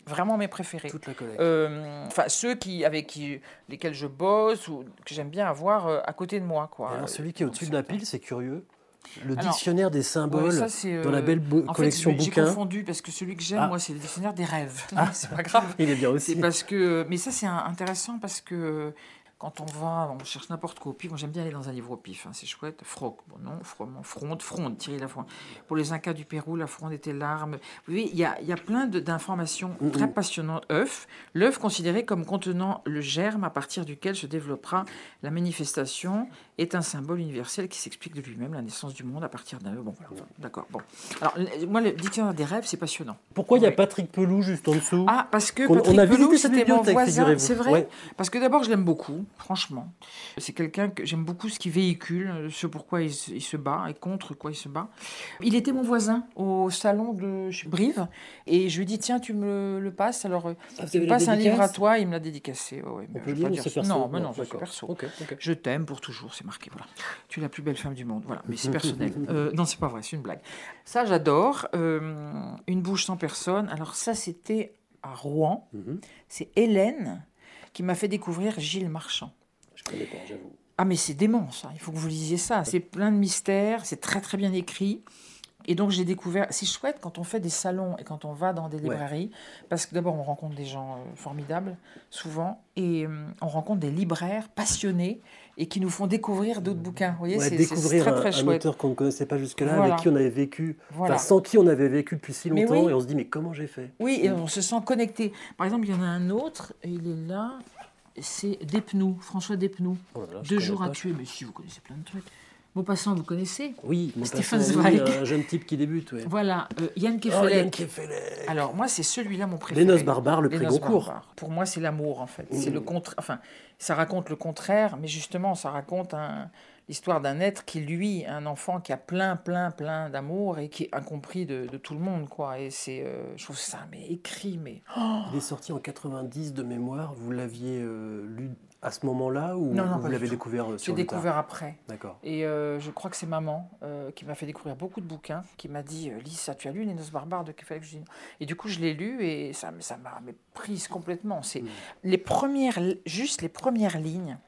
vraiment mes préférés. Toute la collecte. Euh, Enfin, ceux qui, avec qui, lesquels je bosse ou que j'aime bien avoir euh, à côté de moi. Quoi. Alors, celui qui est au-dessus de la pile, c'est curieux. Le Alors, dictionnaire des symboles ouais, ça, euh, dans la belle en collection fait, bouquins. J'ai confondu parce que celui que j'aime, ah. moi, c'est le dictionnaire des rêves. Ah. C'est pas grave. Il est bien aussi. C'est parce que, mais ça, c'est intéressant parce que quand on va, on cherche n'importe quoi au pif. Moi, j'aime bien aller dans un livre au pif. Hein, c'est chouette. Froc, bon non, froment, fronde, fronde, Thierry Lafronde. Pour les Incas du Pérou, la fronde était l'arme. Vous voyez, il y a, il y a plein d'informations mm -hmm. très passionnantes. œuf, l'œuf considéré comme contenant le germe à partir duquel se développera la manifestation est un symbole universel qui s'explique de lui-même, la naissance du monde à partir d'un œuf. Bon, voilà, enfin, d'accord. Bon, alors moi, le dictionnaire des rêves, c'est passionnant. Pourquoi il ouais. y a Patrick Pelou juste en dessous? Ah, parce que on, Patrick on a Pelou, visité c'était mon voisin. C'est vrai. Ouais. Parce que d'abord, je l'aime beaucoup, franchement. C'est quelqu'un que j'aime beaucoup, ce qu'il véhicule, ce pourquoi il se, il se bat et contre quoi il se bat. Il était mon voisin au salon de Brive et je lui ai dit tiens, tu me le passes. Alors, ah, tu passes un livre à toi, il me l'a dédicacé. Ouais, ouais, on peut dire, dire c'est perso. Non, mais non, c'est perso. Okay, okay. Je t'aime pour toujours, c'est marqué. Voilà. Tu es la plus belle femme du monde. Voilà, mais c'est personnel. euh, non, c'est pas vrai, c'est une blague. Ça, j'adore. Euh, une bouche sans personne. Alors ça, c'était à Rouen. Mm-hmm. C'est Hélène qui m'a fait découvrir Gilles Marchand. Je connais pas, j'avoue. Ah mais c'est dément ça, il faut que vous lisiez ça. C'est plein de mystères, c'est très très bien écrit. Et donc j'ai découvert, c'est chouette quand on fait des salons et quand on va dans des librairies, ouais. parce que d'abord on rencontre des gens euh, formidables, souvent, et euh, on rencontre des libraires passionnés et qui nous font découvrir d'autres bouquins. Vous voyez, ouais, c'est découvrir très, un, très un chouette. auteur qu'on ne connaissait pas jusque-là, voilà. avec qui on avait vécu, voilà. enfin, sans qui on avait vécu depuis si longtemps, oui. et on se dit mais comment j'ai fait? Oui, et on se sent connecté. Par exemple, il y en a un autre, il est là... C'est Despnous, François Despnous. Oh là là, Deux jours à tuer, mais si, vous connaissez plein de trucs. Maupassant, vous connaissez? Oui, Stéphane Zweig. Oui, un jeune type qui débute, oui. Voilà, euh, Yann Kefelec. Oh, Yann Kefelec. Alors, moi, c'est celui-là mon préféré. Les Noces barbares, le prix Goncourt. Pour moi, c'est l'amour, en fait. Mmh. C'est le contre... Enfin, ça raconte le contraire, mais justement, ça raconte un... l'histoire d'un être qui, lui, un enfant qui a plein, plein, plein d'amour et qui est incompris de, de tout le monde, quoi. Et c'est... Euh, je trouve ça, mais écrit, mais... Oh. Il est sorti en quatre-vingt-dix de mémoire. Vous l'aviez euh, lu à ce moment-là ou, non, non, ou vous l'avez découvert sur le tard? J'ai découvert après. D'accord. Et euh, je crois que c'est maman euh, qui m'a fait découvrir beaucoup de bouquins, qui m'a dit « Lise, ça, tu as lu Les Noces barbares de Kefelec ?» Et du coup, je l'ai lu et ça m'a ça prise complètement. C'est mmh. les premières, juste les premières lignes.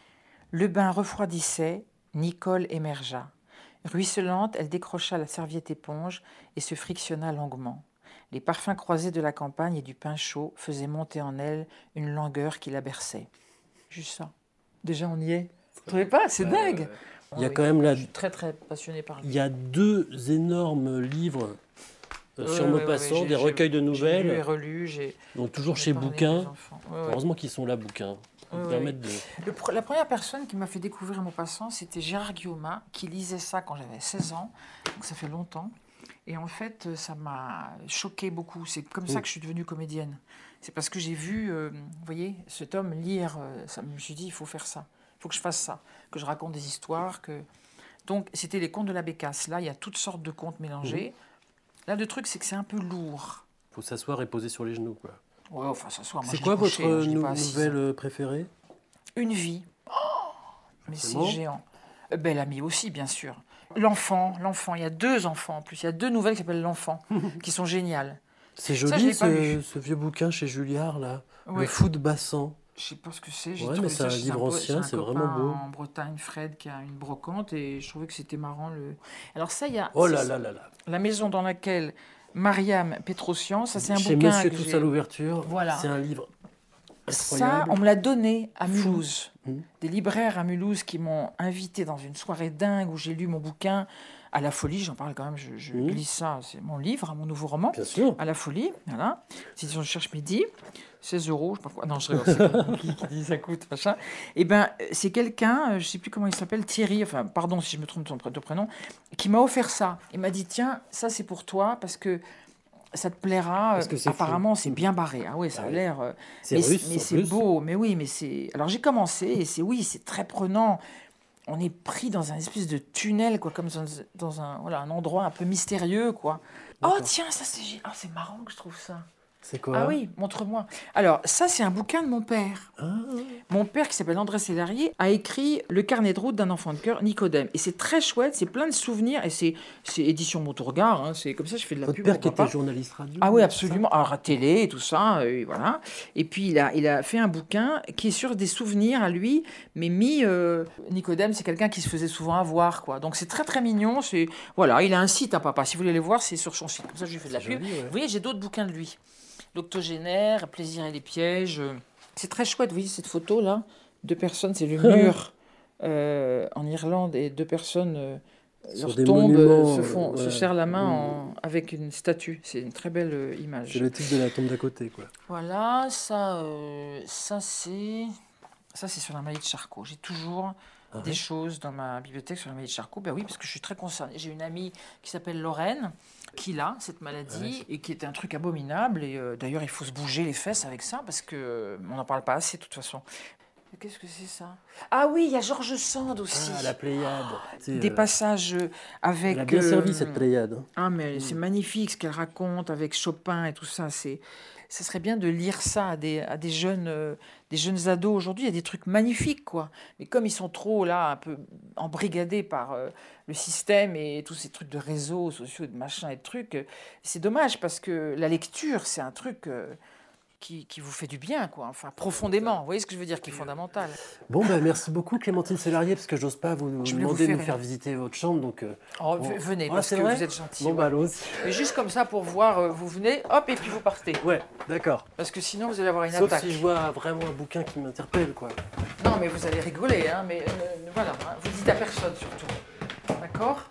Le bain refroidissait, Nicole émergea. Ruisselante, elle décrocha la serviette éponge et se frictionna longuement. Les parfums croisés de la campagne et du pain chaud faisaient monter en elle une langueur qui la berçait. Juste ça. Déjà, on y est. Vous trouvez pas? C'est ouais, dingue. Ouais. Il y a quand même la... Je suis très, très passionnée par lui. Il y a deux énormes livres euh, sur ouais, Maupassant, ouais, ouais, des recueils de nouvelles. J'ai lu et relu. Donc toujours chez Bouquin. Ouais, Heureusement ouais. qu'ils sont là, Bouquin. Ouais, ouais. De... Le, la première personne qui m'a fait découvrir Maupassant, c'était Gérard Guillaumin, qui lisait ça quand j'avais seize ans. Donc ça fait longtemps. Et en fait, ça m'a choqué beaucoup. C'est comme ça que je suis devenue comédienne. C'est parce que j'ai vu, euh, vous voyez, cet homme lire, euh, ça, je me suis dit, il faut faire ça. Il faut que je fasse ça. Que je raconte des histoires. Que... Donc, c'était les contes de la Bécasse. Là, il y a toutes sortes de contes mélangés. Mmh. Là, le truc, c'est que c'est un peu lourd. Il faut s'asseoir et poser sur les genoux, quoi. Ouais, enfin, s'asseoir. C'est quoi couché, votre nou nouvelle préférée? Une vie. Oh, mais c'est bon. Géant. Belle Amie aussi, bien sûr. L'enfant, l'enfant. Il y a deux enfants en plus. Il y a deux nouvelles qui s'appellent L'Enfant, qui sont géniales. C'est joli ça, ce, ce vieux bouquin chez Julliard, là. Ouais. Le fou de Bassan. Je sais pas ce que c'est. Ouais, mais c'est un livre ancien, c'est vraiment beau. En Bretagne, Fred, qui a une brocante, et je trouvais que c'était marrant. Le... Alors ça, il y a... Oh là là là là. La maison dans laquelle Mariam Pétrosian, ça c'est un chez bouquin... Chez Monsieur Tous à l'ouverture, voilà. C'est un livre incroyable. Ça, on me l'a donné à Mulhouse. Mmh. Des libraires à Mulhouse qui m'ont invité dans une soirée dingue où j'ai lu mon bouquin à la Folie, j'en parle quand même, je, je mmh. glisse ça, c'est mon livre, mon nouveau roman. Bien sûr. À la Folie, voilà. Si on cherche midi, seize euros, je sais pas quoi. Non, je rigole, qui, qui dit ça coûte, machin. Eh bien, c'est quelqu'un, je sais plus comment il s'appelle, Thierry, enfin, pardon si je me trompe de prénom, qui m'a offert ça. Il m'a dit, tiens, ça c'est pour toi, parce que ça te plaira. Apparemment, c'est bien barré. Ah oui, ça a l'air. C'est russe, mais c'est beau. Mais oui, mais c'est. Alors j'ai commencé et c'est oui, c'est très prenant. On est pris dans un espèce de tunnel, quoi, comme dans, dans un voilà un endroit un peu mystérieux, quoi. Oh tiens, ça c'est oh, c'est marrant que je trouve ça. C'est quoi? Ah oui, montre-moi. Alors, ça, c'est un bouquin de mon père. Ah. Mon père, qui s'appelle André Célarier, a écrit Le carnet de route d'un enfant de cœur, Nicodème. Et c'est très chouette, c'est plein de souvenirs, et c'est, c'est édition Montregard, hein, c'est comme ça, je fais de la Votre pub. père qui pourquoi était pas. journaliste radio? Ah oui, c'est absolument. Alors, à télé et tout ça, et voilà. Et puis, il a, il a fait un bouquin qui est sur des souvenirs à lui, mais mis... euh, Nicodème, c'est quelqu'un qui se faisait souvent avoir, quoi. Donc, c'est très, très mignon. C'est, voilà, il a un site, hein, papa. Si vous voulez aller voir, c'est sur son site. Comme ça, je lui fais de la C'est pub. joli, ouais. Vous voyez, j'ai d'autres bouquins de lui. L'octogénaire, Plaisir et les pièges. C'est très chouette, vous voyez cette photo là, deux personnes, c'est le mur euh, en Irlande et deux personnes, euh, Sur leur des tombent, monuments, se, font, euh, se ouais. serrent la main Mm. en- avec une statue. C'est une très belle euh, image. C'est le type de la tombe d'à côté, quoi. Voilà, ça, euh, ça c'est, ça c'est sur la maladie de Charcot. J'ai toujours Ah des ouais? choses dans ma bibliothèque sur la maladie de Charcot. Ben oui, parce que je suis très concernée. J'ai une amie qui s'appelle Lorraine, qui a cette maladie et qui était un truc abominable. Et euh, d'ailleurs, il faut se bouger les fesses avec ça parce que euh, on n'en parle pas assez de toute façon. Mais qu'est-ce que c'est ça? Ah oui, il y a Georges Sand aussi. Ah, la Pléiade. C'est, Des euh, passages euh, avec. Elle a bien euh, servi, cette Pléiade. hein. Ah, mais Mm. c'est magnifique ce qu'elle raconte avec Chopin et tout ça. C'est, ce serait bien de lire ça à des, à des jeunes, euh, des jeunes ados aujourd'hui. Il y a des trucs magnifiques, quoi. Mais comme ils sont trop là, un peu embrigadés par euh, le système et tous ces trucs de réseaux sociaux, et de machin et de trucs, euh, c'est dommage parce que la lecture, c'est un truc euh, qui, qui vous fait du bien, quoi. Enfin, profondément. Vous voyez ce que je veux dire, qui est fondamental. Bon, ben merci beaucoup, Clémentine Célarier, parce que j'ose pas vous Je voulais vous demander de faire nous faire une- visiter votre chambre, donc... euh, Oh, bon. v- venez, Ah, parce c'est que vrai vous êtes gentil. Bon, ouais. bah allons-y. Mais juste comme ça pour voir, euh, vous venez, hop, et puis vous partez. Ouais, d'accord. Parce que sinon, vous allez avoir une Sauf attaque. si je vois vraiment un bouquin qui m'interpelle, quoi. Non, mais vous allez rigoler, hein, mais euh, voilà, hein, vous dites à personne surtout. D'accord?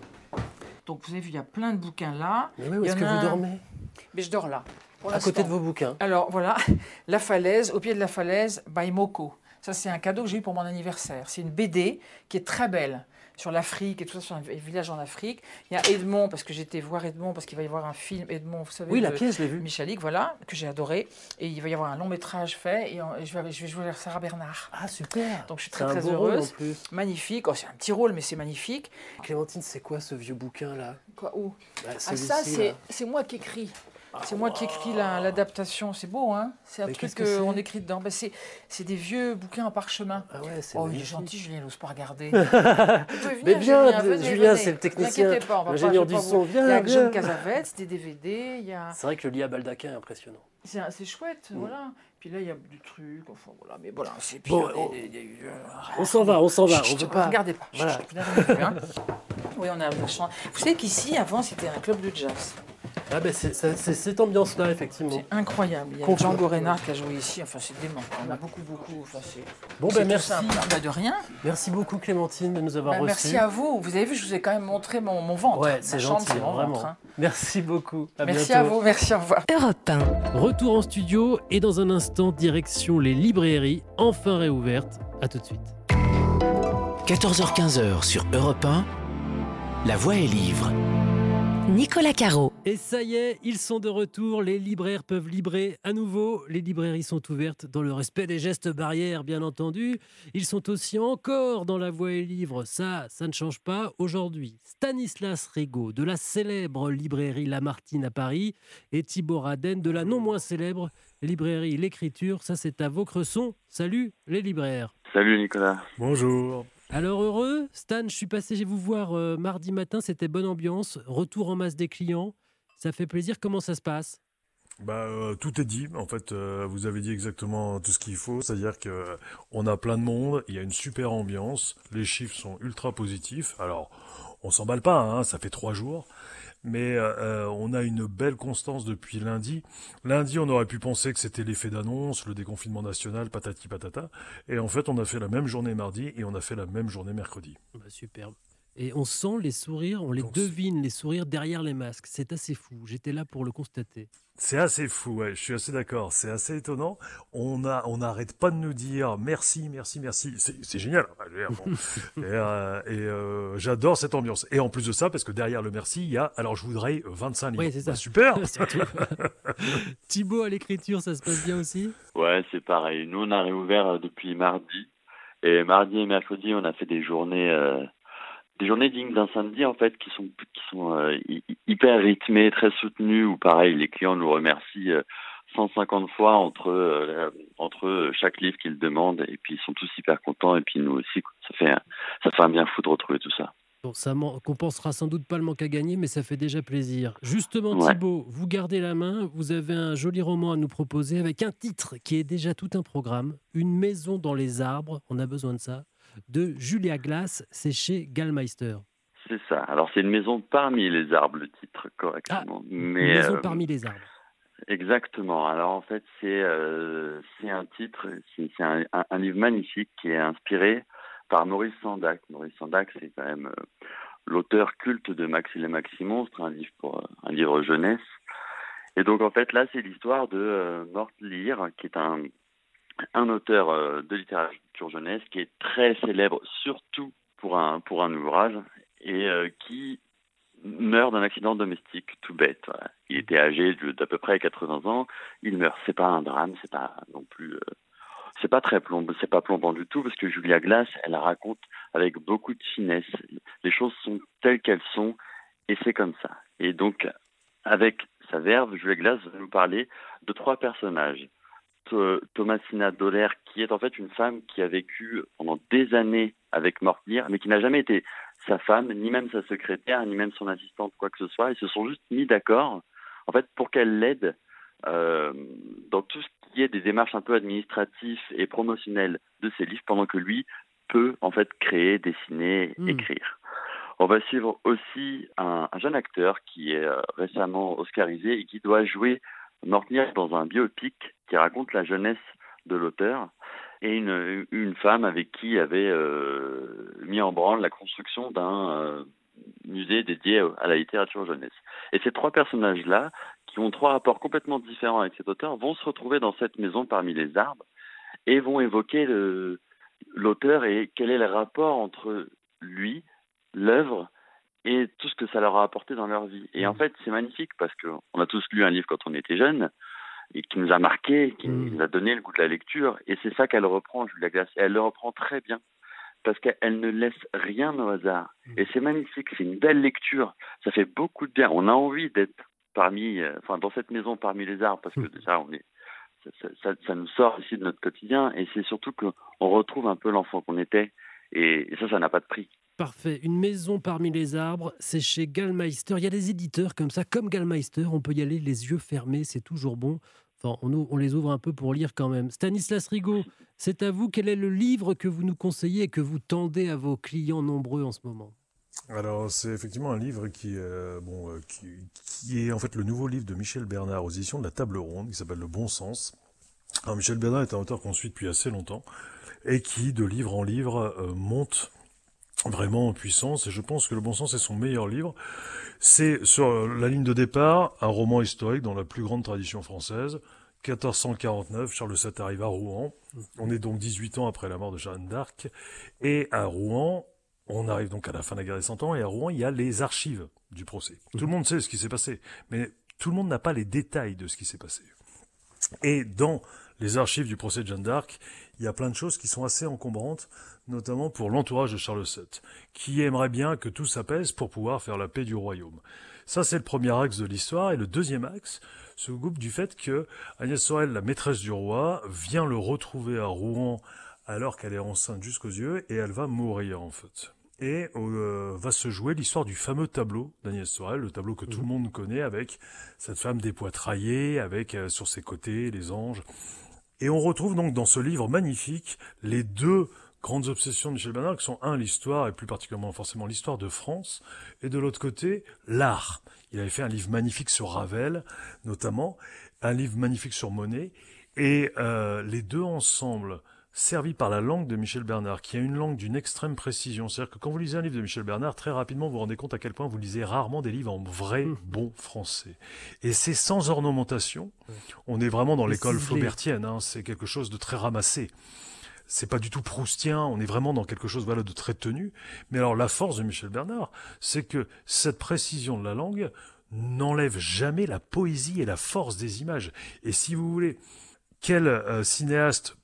Donc vous avez vu, il y a plein de bouquins là. Mais oui, où Il y est-ce en que a vous un- dormez? Mais je dors là. Pour À côté de l'instant. vos bouquins. Alors voilà, La Falaise, au pied de la falaise, by Moko. Ça, c'est un cadeau que j'ai eu pour mon anniversaire. C'est une B D qui est très belle sur l'Afrique et tout ça, sur un village en Afrique. Il y a Edmond, parce que j'étais voir Edmond, parce qu'il va y avoir un film Edmond, vous savez. Oui, la de pièce, je l'ai vue. Michalik, voilà, que j'ai adoré. Et il va y avoir un long métrage fait, et, en- et je, vais, je vais jouer Sarah Bernard. Ah, super. Donc je suis C'est très un très beau rôle, en heureuse. plus. Magnifique. Oh, c'est un petit rôle, mais c'est magnifique. Clémentine, c'est quoi ce vieux bouquin-là? Quoi, où? Bah, Ah, celui-ci, ça, c'est, là. c'est moi qui écris. C'est moi qui écris la- l'adaptation. C'est beau, hein? C'est un Mais truc qu'est-ce que qu'on c'est écrit dedans. Ben, c'est, c'est des vieux bouquins en parchemin. Ah ouais, c'est Oh, il est magnifique. gentil, Julien, il n'ose pas regarder. Vous pouvez venir, Mais bien, Julien, venez, Julien, venez. c'est le technicien, Ne vous inquiétez pas, on va pas- l'ingénieur je vais du pas son. vous- Viens, Il y a viens. John Cassavetes, c'est des D V D, il y a... C'est vrai que le lit à baldaquin est impressionnant. C'est, un- c'est chouette, Mm. voilà. Puis là, il y a du truc, enfin voilà, mais voilà, c'est Bon, bien. on- Il y a- il y a eu, euh, On s'en va, on s'en va. Chut, On chut, veut pas. Regardez pas. Chut, Voilà. chut, vous n'avez pas vu, hein. Oui, on a vachement... Vous savez qu'ici, avant, c'était un club de jazz. Ah ben c'est c'est- c'est cette ambiance-là, effectivement. C'est incroyable. Il y a Complètement. Django Reinhardt qui a joué ici. Enfin, c'est dément. On a beaucoup, beaucoup. Enfin, c'est... Bon, c'est ben tout merci. simple. Ah, bah, de rien. Merci beaucoup, Clémentine, de nous avoir Bah, reçus. merci à vous. Vous avez vu, je vous ai quand même montré mon, mon ventre. Ouais, Ma c'est chambre, gentil, c'est mon vraiment. ventre, hein. Merci beaucoup. À Merci bientôt. à vous. Merci, au revoir. Europe un. Retour en studio et dans un instant, direction les librairies, enfin réouvertes. À tout de suite. quatorze heures quinze sur Europe un, La Voix est livre. Nicolas Caro. Et ça y est, ils sont de retour. Les libraires peuvent librer à nouveau. Les librairies sont ouvertes dans le respect des gestes barrières, bien entendu. Ils sont aussi encore dans La Voix et livre. Ça, ça ne change pas. Aujourd'hui, Stanislas Rigaud de la célèbre librairie Lamartine à Paris et Thibaut Raden de la non moins célèbre librairie L'Écriture. Ça, c'est à Vaucresson. Salut les libraires. Salut Nicolas. Bonjour. Alors heureux, Stan, je suis passé vous voir euh, mardi matin, c'était bonne ambiance, retour en masse des clients, ça fait plaisir, comment ça se passe? Bah, euh, tout est dit. En fait, euh, vous avez dit exactement tout ce qu'il faut. C'est-à-dire que euh, on a plein de monde, il y a une super ambiance, les chiffres sont ultra positifs. Alors, on s'emballe pas, hein, ça fait trois jours. Mais euh, on a une belle constance depuis lundi. Lundi, on aurait pu penser que c'était l'effet d'annonce, le déconfinement national, patati patata. Et en fait, on a fait la même journée mardi et on a fait la même journée mercredi. Bah, superbe. Et on sent les sourires, on les devine, les sourires derrière les masques. C'est assez fou, j'étais là pour le constater. C'est assez fou, ouais, je suis assez d'accord. C'est assez étonnant. On a, on n'arrête pas de nous dire merci, merci, merci. C'est, c'est génial. Enfin, je veux dire, bon. et euh, et euh, j'adore cette ambiance. Et en plus de ça, parce que derrière le merci, il y a, alors je voudrais vingt-cinq livres. Oui, c'est ça. Bah, super. Surtout. Thibaut, à l'écriture, ça se passe bien aussi? Ouais, c'est pareil. Nous, on a réouvert euh, depuis mardi. Et mardi et mercredi, on a fait des journées euh, des journées dignes d'un samedi, en fait, qui sont, qui sont euh, hyper rythmées, très soutenues, où pareil, les clients nous remercient euh, cent cinquante fois entre, euh, entre chaque livre qu'ils demandent, et puis ils sont tous hyper contents, et puis nous aussi, ça fait, ça fait un bien fou de retrouver tout ça. Bon, ça man- compensera sans doute pas le manque à gagner, mais ça fait déjà plaisir. Justement, Ouais. Thibaut, vous gardez la main, vous avez un joli roman à nous proposer avec un titre qui est déjà tout un programme, Une maison dans les arbres, on a besoin de ça, de Julia Glass, c'est chez Gallmeister. C'est ça. Alors, c'est une maison parmi les arbres, le titre, correctement. Une Mais, maison euh, parmi les arbres. exactement. Alors, en fait, c'est euh, c'est un titre, c'est c'est un, un, un livre magnifique qui est inspiré par Maurice Sendak. Maurice Sendak, c'est quand même euh, l'auteur culte de Max et les Maxi-Monstres, un livre pour euh, un livre jeunesse. Et donc, en fait, là, c'est l'histoire de euh, Mort Lire, qui est un, un auteur euh, de littérature jeunesse qui est très célèbre, surtout pour un, pour un ouvrage, et euh, qui meurt d'un accident domestique, tout bête. Voilà. Il était âgé de- d'à peu près quatre-vingts ans, il meurt. C'est pas un drame, c'est pas non plus, euh, c'est pas très plombant, c'est pas plombant du tout, parce que Julia Glass, elle la raconte avec beaucoup de finesse. Les choses sont telles qu'elles sont, et c'est comme ça. Et donc, avec sa verve, Julia Glass va nous parler de trois personnages. Th- Thomasina Doller, qui est en fait une femme qui a vécu pendant des années avec Mortier, mais qui n'a jamais été sa femme, ni même sa secrétaire, ni même son assistante, quoi que ce soit. Ils se sont juste mis d'accord, en fait, pour qu'elle l'aide euh, dans tout ce qui est des démarches un peu administratives et promotionnelles de ses livres, pendant que lui peut, en fait, créer, dessiner, Mm. écrire. On va suivre aussi un, un jeune acteur qui est euh, récemment oscarisé et qui doit jouer Mortier dans un biopic qui raconte la jeunesse de l'auteur, et une, une femme avec qui il avait euh, mis en branle la construction d'un euh, musée dédié à la littérature jeunesse. Et ces trois personnages-là, qui ont trois rapports complètement différents avec cet auteur, vont se retrouver dans cette maison parmi les arbres et vont évoquer le- l'auteur et quel est le rapport entre lui, l'œuvre, et tout ce que ça leur a apporté dans leur vie. Et en fait, c'est magnifique parce qu'on a tous lu un livre quand on était jeune, et qui nous a marqué, qui Mm. nous a donné le goût de la lecture. Et c'est ça qu'elle reprend, Julia Glass. Et elle le reprend très bien, parce qu'elle ne laisse rien au hasard. Et c'est magnifique, c'est une belle lecture. Ça fait beaucoup de bien. On a envie d'être parmi, euh, enfin, dans cette maison parmi les arbres, parce que déjà, on est, ça, ça, ça, ça nous sort ici de notre quotidien. Et c'est surtout qu'on retrouve un peu l'enfant qu'on était. Et, et ça, ça n'a pas de prix. Parfait. Une maison parmi les arbres, c'est chez Gallmeister. Il y a des éditeurs comme ça, comme Gallmeister. On peut y aller les yeux fermés, c'est toujours bon. Enfin, on, ou- on les ouvre un peu pour lire quand même. Stanislas Rigaud, c'est à vous. Quel est le livre que vous nous conseillez et que vous tendez à vos clients nombreux en ce moment? Alors, c'est effectivement un livre qui, euh, bon, euh, qui, qui est en fait le nouveau livre de Michel Bernard aux éditions de la Table Ronde, qui s'appelle Le Bon Sens. Alors, Michel Bernard est un auteur qu'on suit depuis assez longtemps et qui, de livre en livre, euh, monte vraiment en puissance. Et je pense que Le Bon Sens est son meilleur livre. C'est sur euh, la ligne de départ un roman historique dans la plus grande tradition française. quatorze cent quarante-neuf, Charles sept arrive à Rouen. On est donc dix-huit ans après la mort de Jeanne d'Arc. Et à Rouen, on arrive donc à la fin de la guerre des Cent Ans, et à Rouen, il y a les archives du procès. Tout le monde sait ce qui s'est passé, mais tout le monde n'a pas les détails de ce qui s'est passé. Et dans les archives du procès de Jeanne d'Arc, il y a plein de choses qui sont assez encombrantes, notamment pour l'entourage de Charles sept, qui aimerait bien que tout s'apaise pour pouvoir faire la paix du royaume. Ça, c'est le premier axe de l'histoire, et le deuxième axe se coupe du fait que Agnès Sorel, la maîtresse du roi, vient le retrouver à Rouen alors qu'elle est enceinte jusqu'aux yeux, et elle va mourir, en fait. Et euh, va se jouer l'histoire du fameux tableau d'Agnès Sorel, le tableau que tout le monde connaît, avec cette femme dépoitraillée, avec euh, sur ses côtés les anges. Et on retrouve donc dans ce livre magnifique les deux grandes obsessions de Michel Bernard, qui sont un, l'histoire, et plus particulièrement forcément l'histoire de France, et de l'autre côté, l'art. Il avait fait un livre magnifique sur Ravel, notamment, un livre magnifique sur Monet, et euh, les deux ensemble, servis par la langue de Michel Bernard, qui a une langue d'une extrême précision. C'est-à-dire que quand vous lisez un livre de Michel Bernard, très rapidement, vous vous rendez compte à quel point vous lisez rarement des livres en vrai bon français. Et c'est sans ornementation. On est vraiment dans Et l'école ciselé. flaubertienne, hein. C'est quelque chose de très ramassé. C'est pas du tout proustien, on est vraiment dans quelque chose, voilà, de très tenu. Mais alors, la force de Michel Bernard, c'est que cette précision de la langue n'enlève jamais la poésie et la force des images. Et si vous voulez, quel euh, cinéaste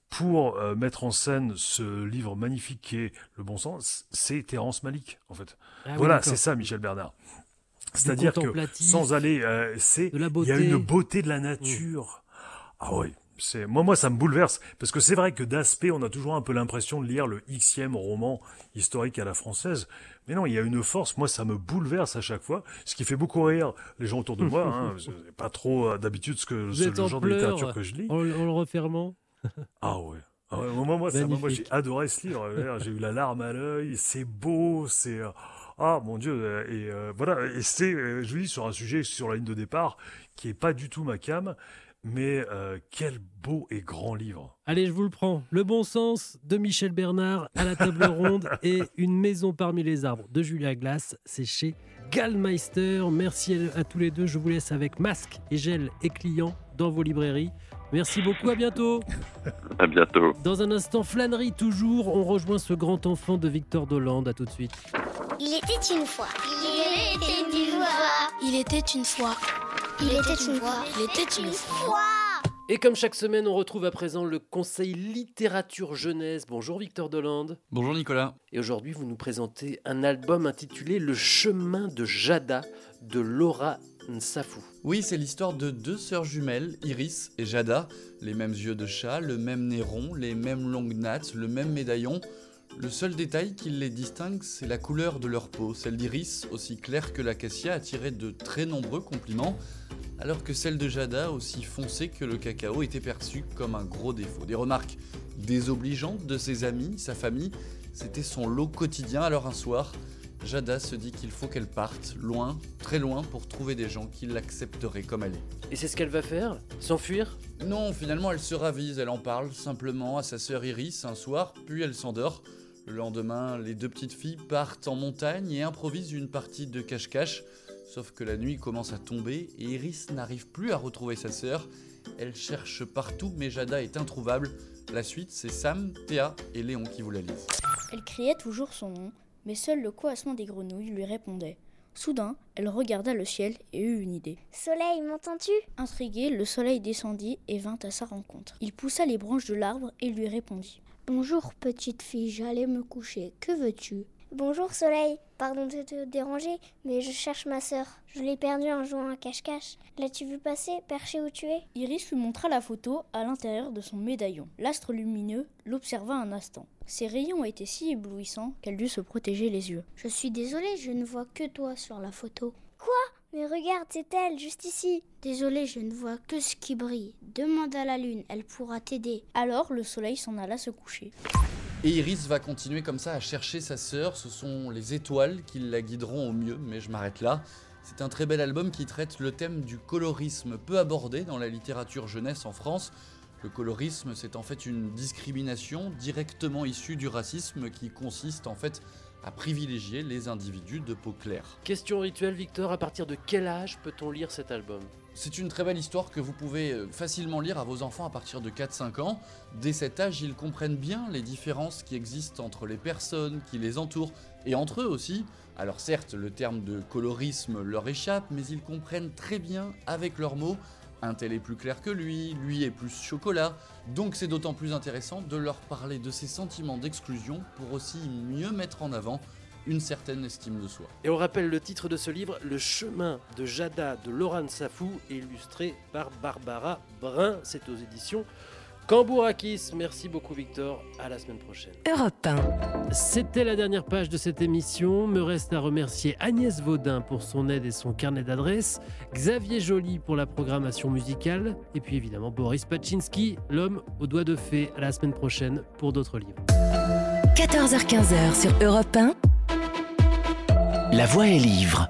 pour euh, mettre en scène ce livre magnifique qui est Le Bon Sens, c'est Terrence Malick, en fait. Ah oui, voilà, d'accord. c'est ça, Michel Bernard. C'est-à-dire que, sans aller, euh, c'est, de la il y a une beauté de la nature. Mmh. Ah oui. C'est, moi, moi, ça me bouleverse. Parce que c'est vrai que d'aspect, on a toujours un peu l'impression de lire le Xème roman historique à la française. Mais non, il y a une force. Moi, ça me bouleverse à chaque fois. Ce qui fait beaucoup rire les gens autour de moi. Hein. C'est pas trop euh, d'habitude ce que, ce, le genre pleurs, de littérature que je lis. En, en le refermant. Ah ouais. Ah ouais. Moi, moi, ça, moi, j'ai adoré ce livre. J'ai eu la larme à l'œil. C'est beau. C'est, ah, mon Dieu. Et euh, voilà. Et c'est, je vous dis, sur un sujet, sur la ligne de départ, qui est pas du tout ma came. Mais euh, quel beau et grand livre. Allez, je vous le prends. Le Bon Sens de Michel Bernard à la table ronde et Une maison parmi les arbres de Julia Glass. C'est chez Gallmeister. Merci à tous les deux. Je vous laisse avec Masque et Gel et Clients dans vos librairies. Merci beaucoup, à bientôt. À bientôt. Dans un instant, flânerie toujours. On rejoint ce grand enfant de Victor Dolande. À tout de suite. Il était une fois. Il était une fois. Il était une fois. Il était une fois. Il était une fois. Et comme chaque semaine, on retrouve à présent le Conseil Littérature Jeunesse. Bonjour Victor Dolande. Bonjour Nicolas. Et aujourd'hui, vous nous présentez un album intitulé Le chemin de Jada de Laura Nsafou. Oui, c'est l'histoire de deux sœurs jumelles, Iris et Jada. Les mêmes yeux de chat, le même nez rond, les mêmes longues nattes, le même médaillon. Le seul détail qui les distingue, c'est la couleur de leur peau. Celle d'Iris, aussi claire que l'acacia, attirait de très nombreux compliments, alors que celle de Jada, aussi foncée que le cacao, était perçue comme un gros défaut. Des remarques désobligeantes de ses amis, sa famille, c'était son lot quotidien. Alors un soir, Jada se dit qu'il faut qu'elle parte, loin, très loin, pour trouver des gens qui l'accepteraient comme elle est. Et c'est ce qu'elle va faire ? S'enfuir ? Non, finalement elle se ravise, elle en parle simplement à sa sœur Iris un soir, puis elle s'endort. Le lendemain, les deux petites filles partent en montagne et improvisent une partie de cache-cache. Sauf que la nuit commence à tomber et Iris n'arrive plus à retrouver sa sœur. Elle cherche partout, mais Jada est introuvable. La suite, c'est Sam, Théa et Léon qui vous la lisent. Elle criait toujours son nom, mais seul le coassement des grenouilles lui répondait. Soudain, elle regarda le ciel et eut une idée. « Soleil, m'entends-tu » Intrigué, le soleil descendit et vint à sa rencontre. Il poussa les branches de l'arbre et lui répondit. « Bonjour, petite fille, j'allais me coucher. Que veux-tu » Bonjour Soleil, pardon de te déranger, mais je cherche ma sœur. Je l'ai perdue en jouant à cache-cache. L'as-tu vu passer, perché où tu es ? Iris lui montra la photo à l'intérieur de son médaillon. L'astre lumineux l'observa un instant. Ses rayons étaient si éblouissants qu'elle dut se protéger les yeux. Je suis désolée, je ne vois que toi sur la photo. Quoi ? Mais regarde, c'est elle, juste ici. Désolée, je ne vois que ce qui brille. Demande à la lune, elle pourra t'aider. Alors le soleil s'en alla se coucher. Et Iris va continuer comme ça à chercher sa sœur. Ce sont les étoiles qui la guideront au mieux, mais je m'arrête là. C'est un très bel album qui traite le thème du colorisme, peu abordé dans la littérature jeunesse en France. Le colorisme, c'est en fait une discrimination directement issue du racisme qui consiste en fait à privilégier les individus de peau claire. Question rituelle, Victor, à partir de quel âge peut-on lire cet album ? C'est une très belle histoire que vous pouvez facilement lire à vos enfants à partir de quatre cinq ans. Dès cet âge, ils comprennent bien les différences qui existent entre les personnes qui les entourent et entre eux aussi. Alors certes, le terme de colorisme leur échappe, mais ils comprennent très bien avec leurs mots. Un tel est plus clair que lui, lui est plus chocolat. Donc c'est d'autant plus intéressant de leur parler de ces sentiments d'exclusion pour aussi mieux mettre en avant une certaine estime de soi. Et on rappelle le titre de ce livre, Le chemin de Jada de Laura Nsafou, illustré par Barbara Brun. C'est aux éditions Cambourakis. Merci beaucoup Victor, à la semaine prochaine. Europe un. C'était la dernière page de cette émission. Me reste à remercier Agnès Vaudin pour son aide et son carnet d'adresses, Xavier Joly pour la programmation musicale, et puis évidemment Boris Paczynski, l'homme aux doigts de fée. À la semaine prochaine pour d'autres livres. quatorze heures quinze sur Europe un. La voix est livre.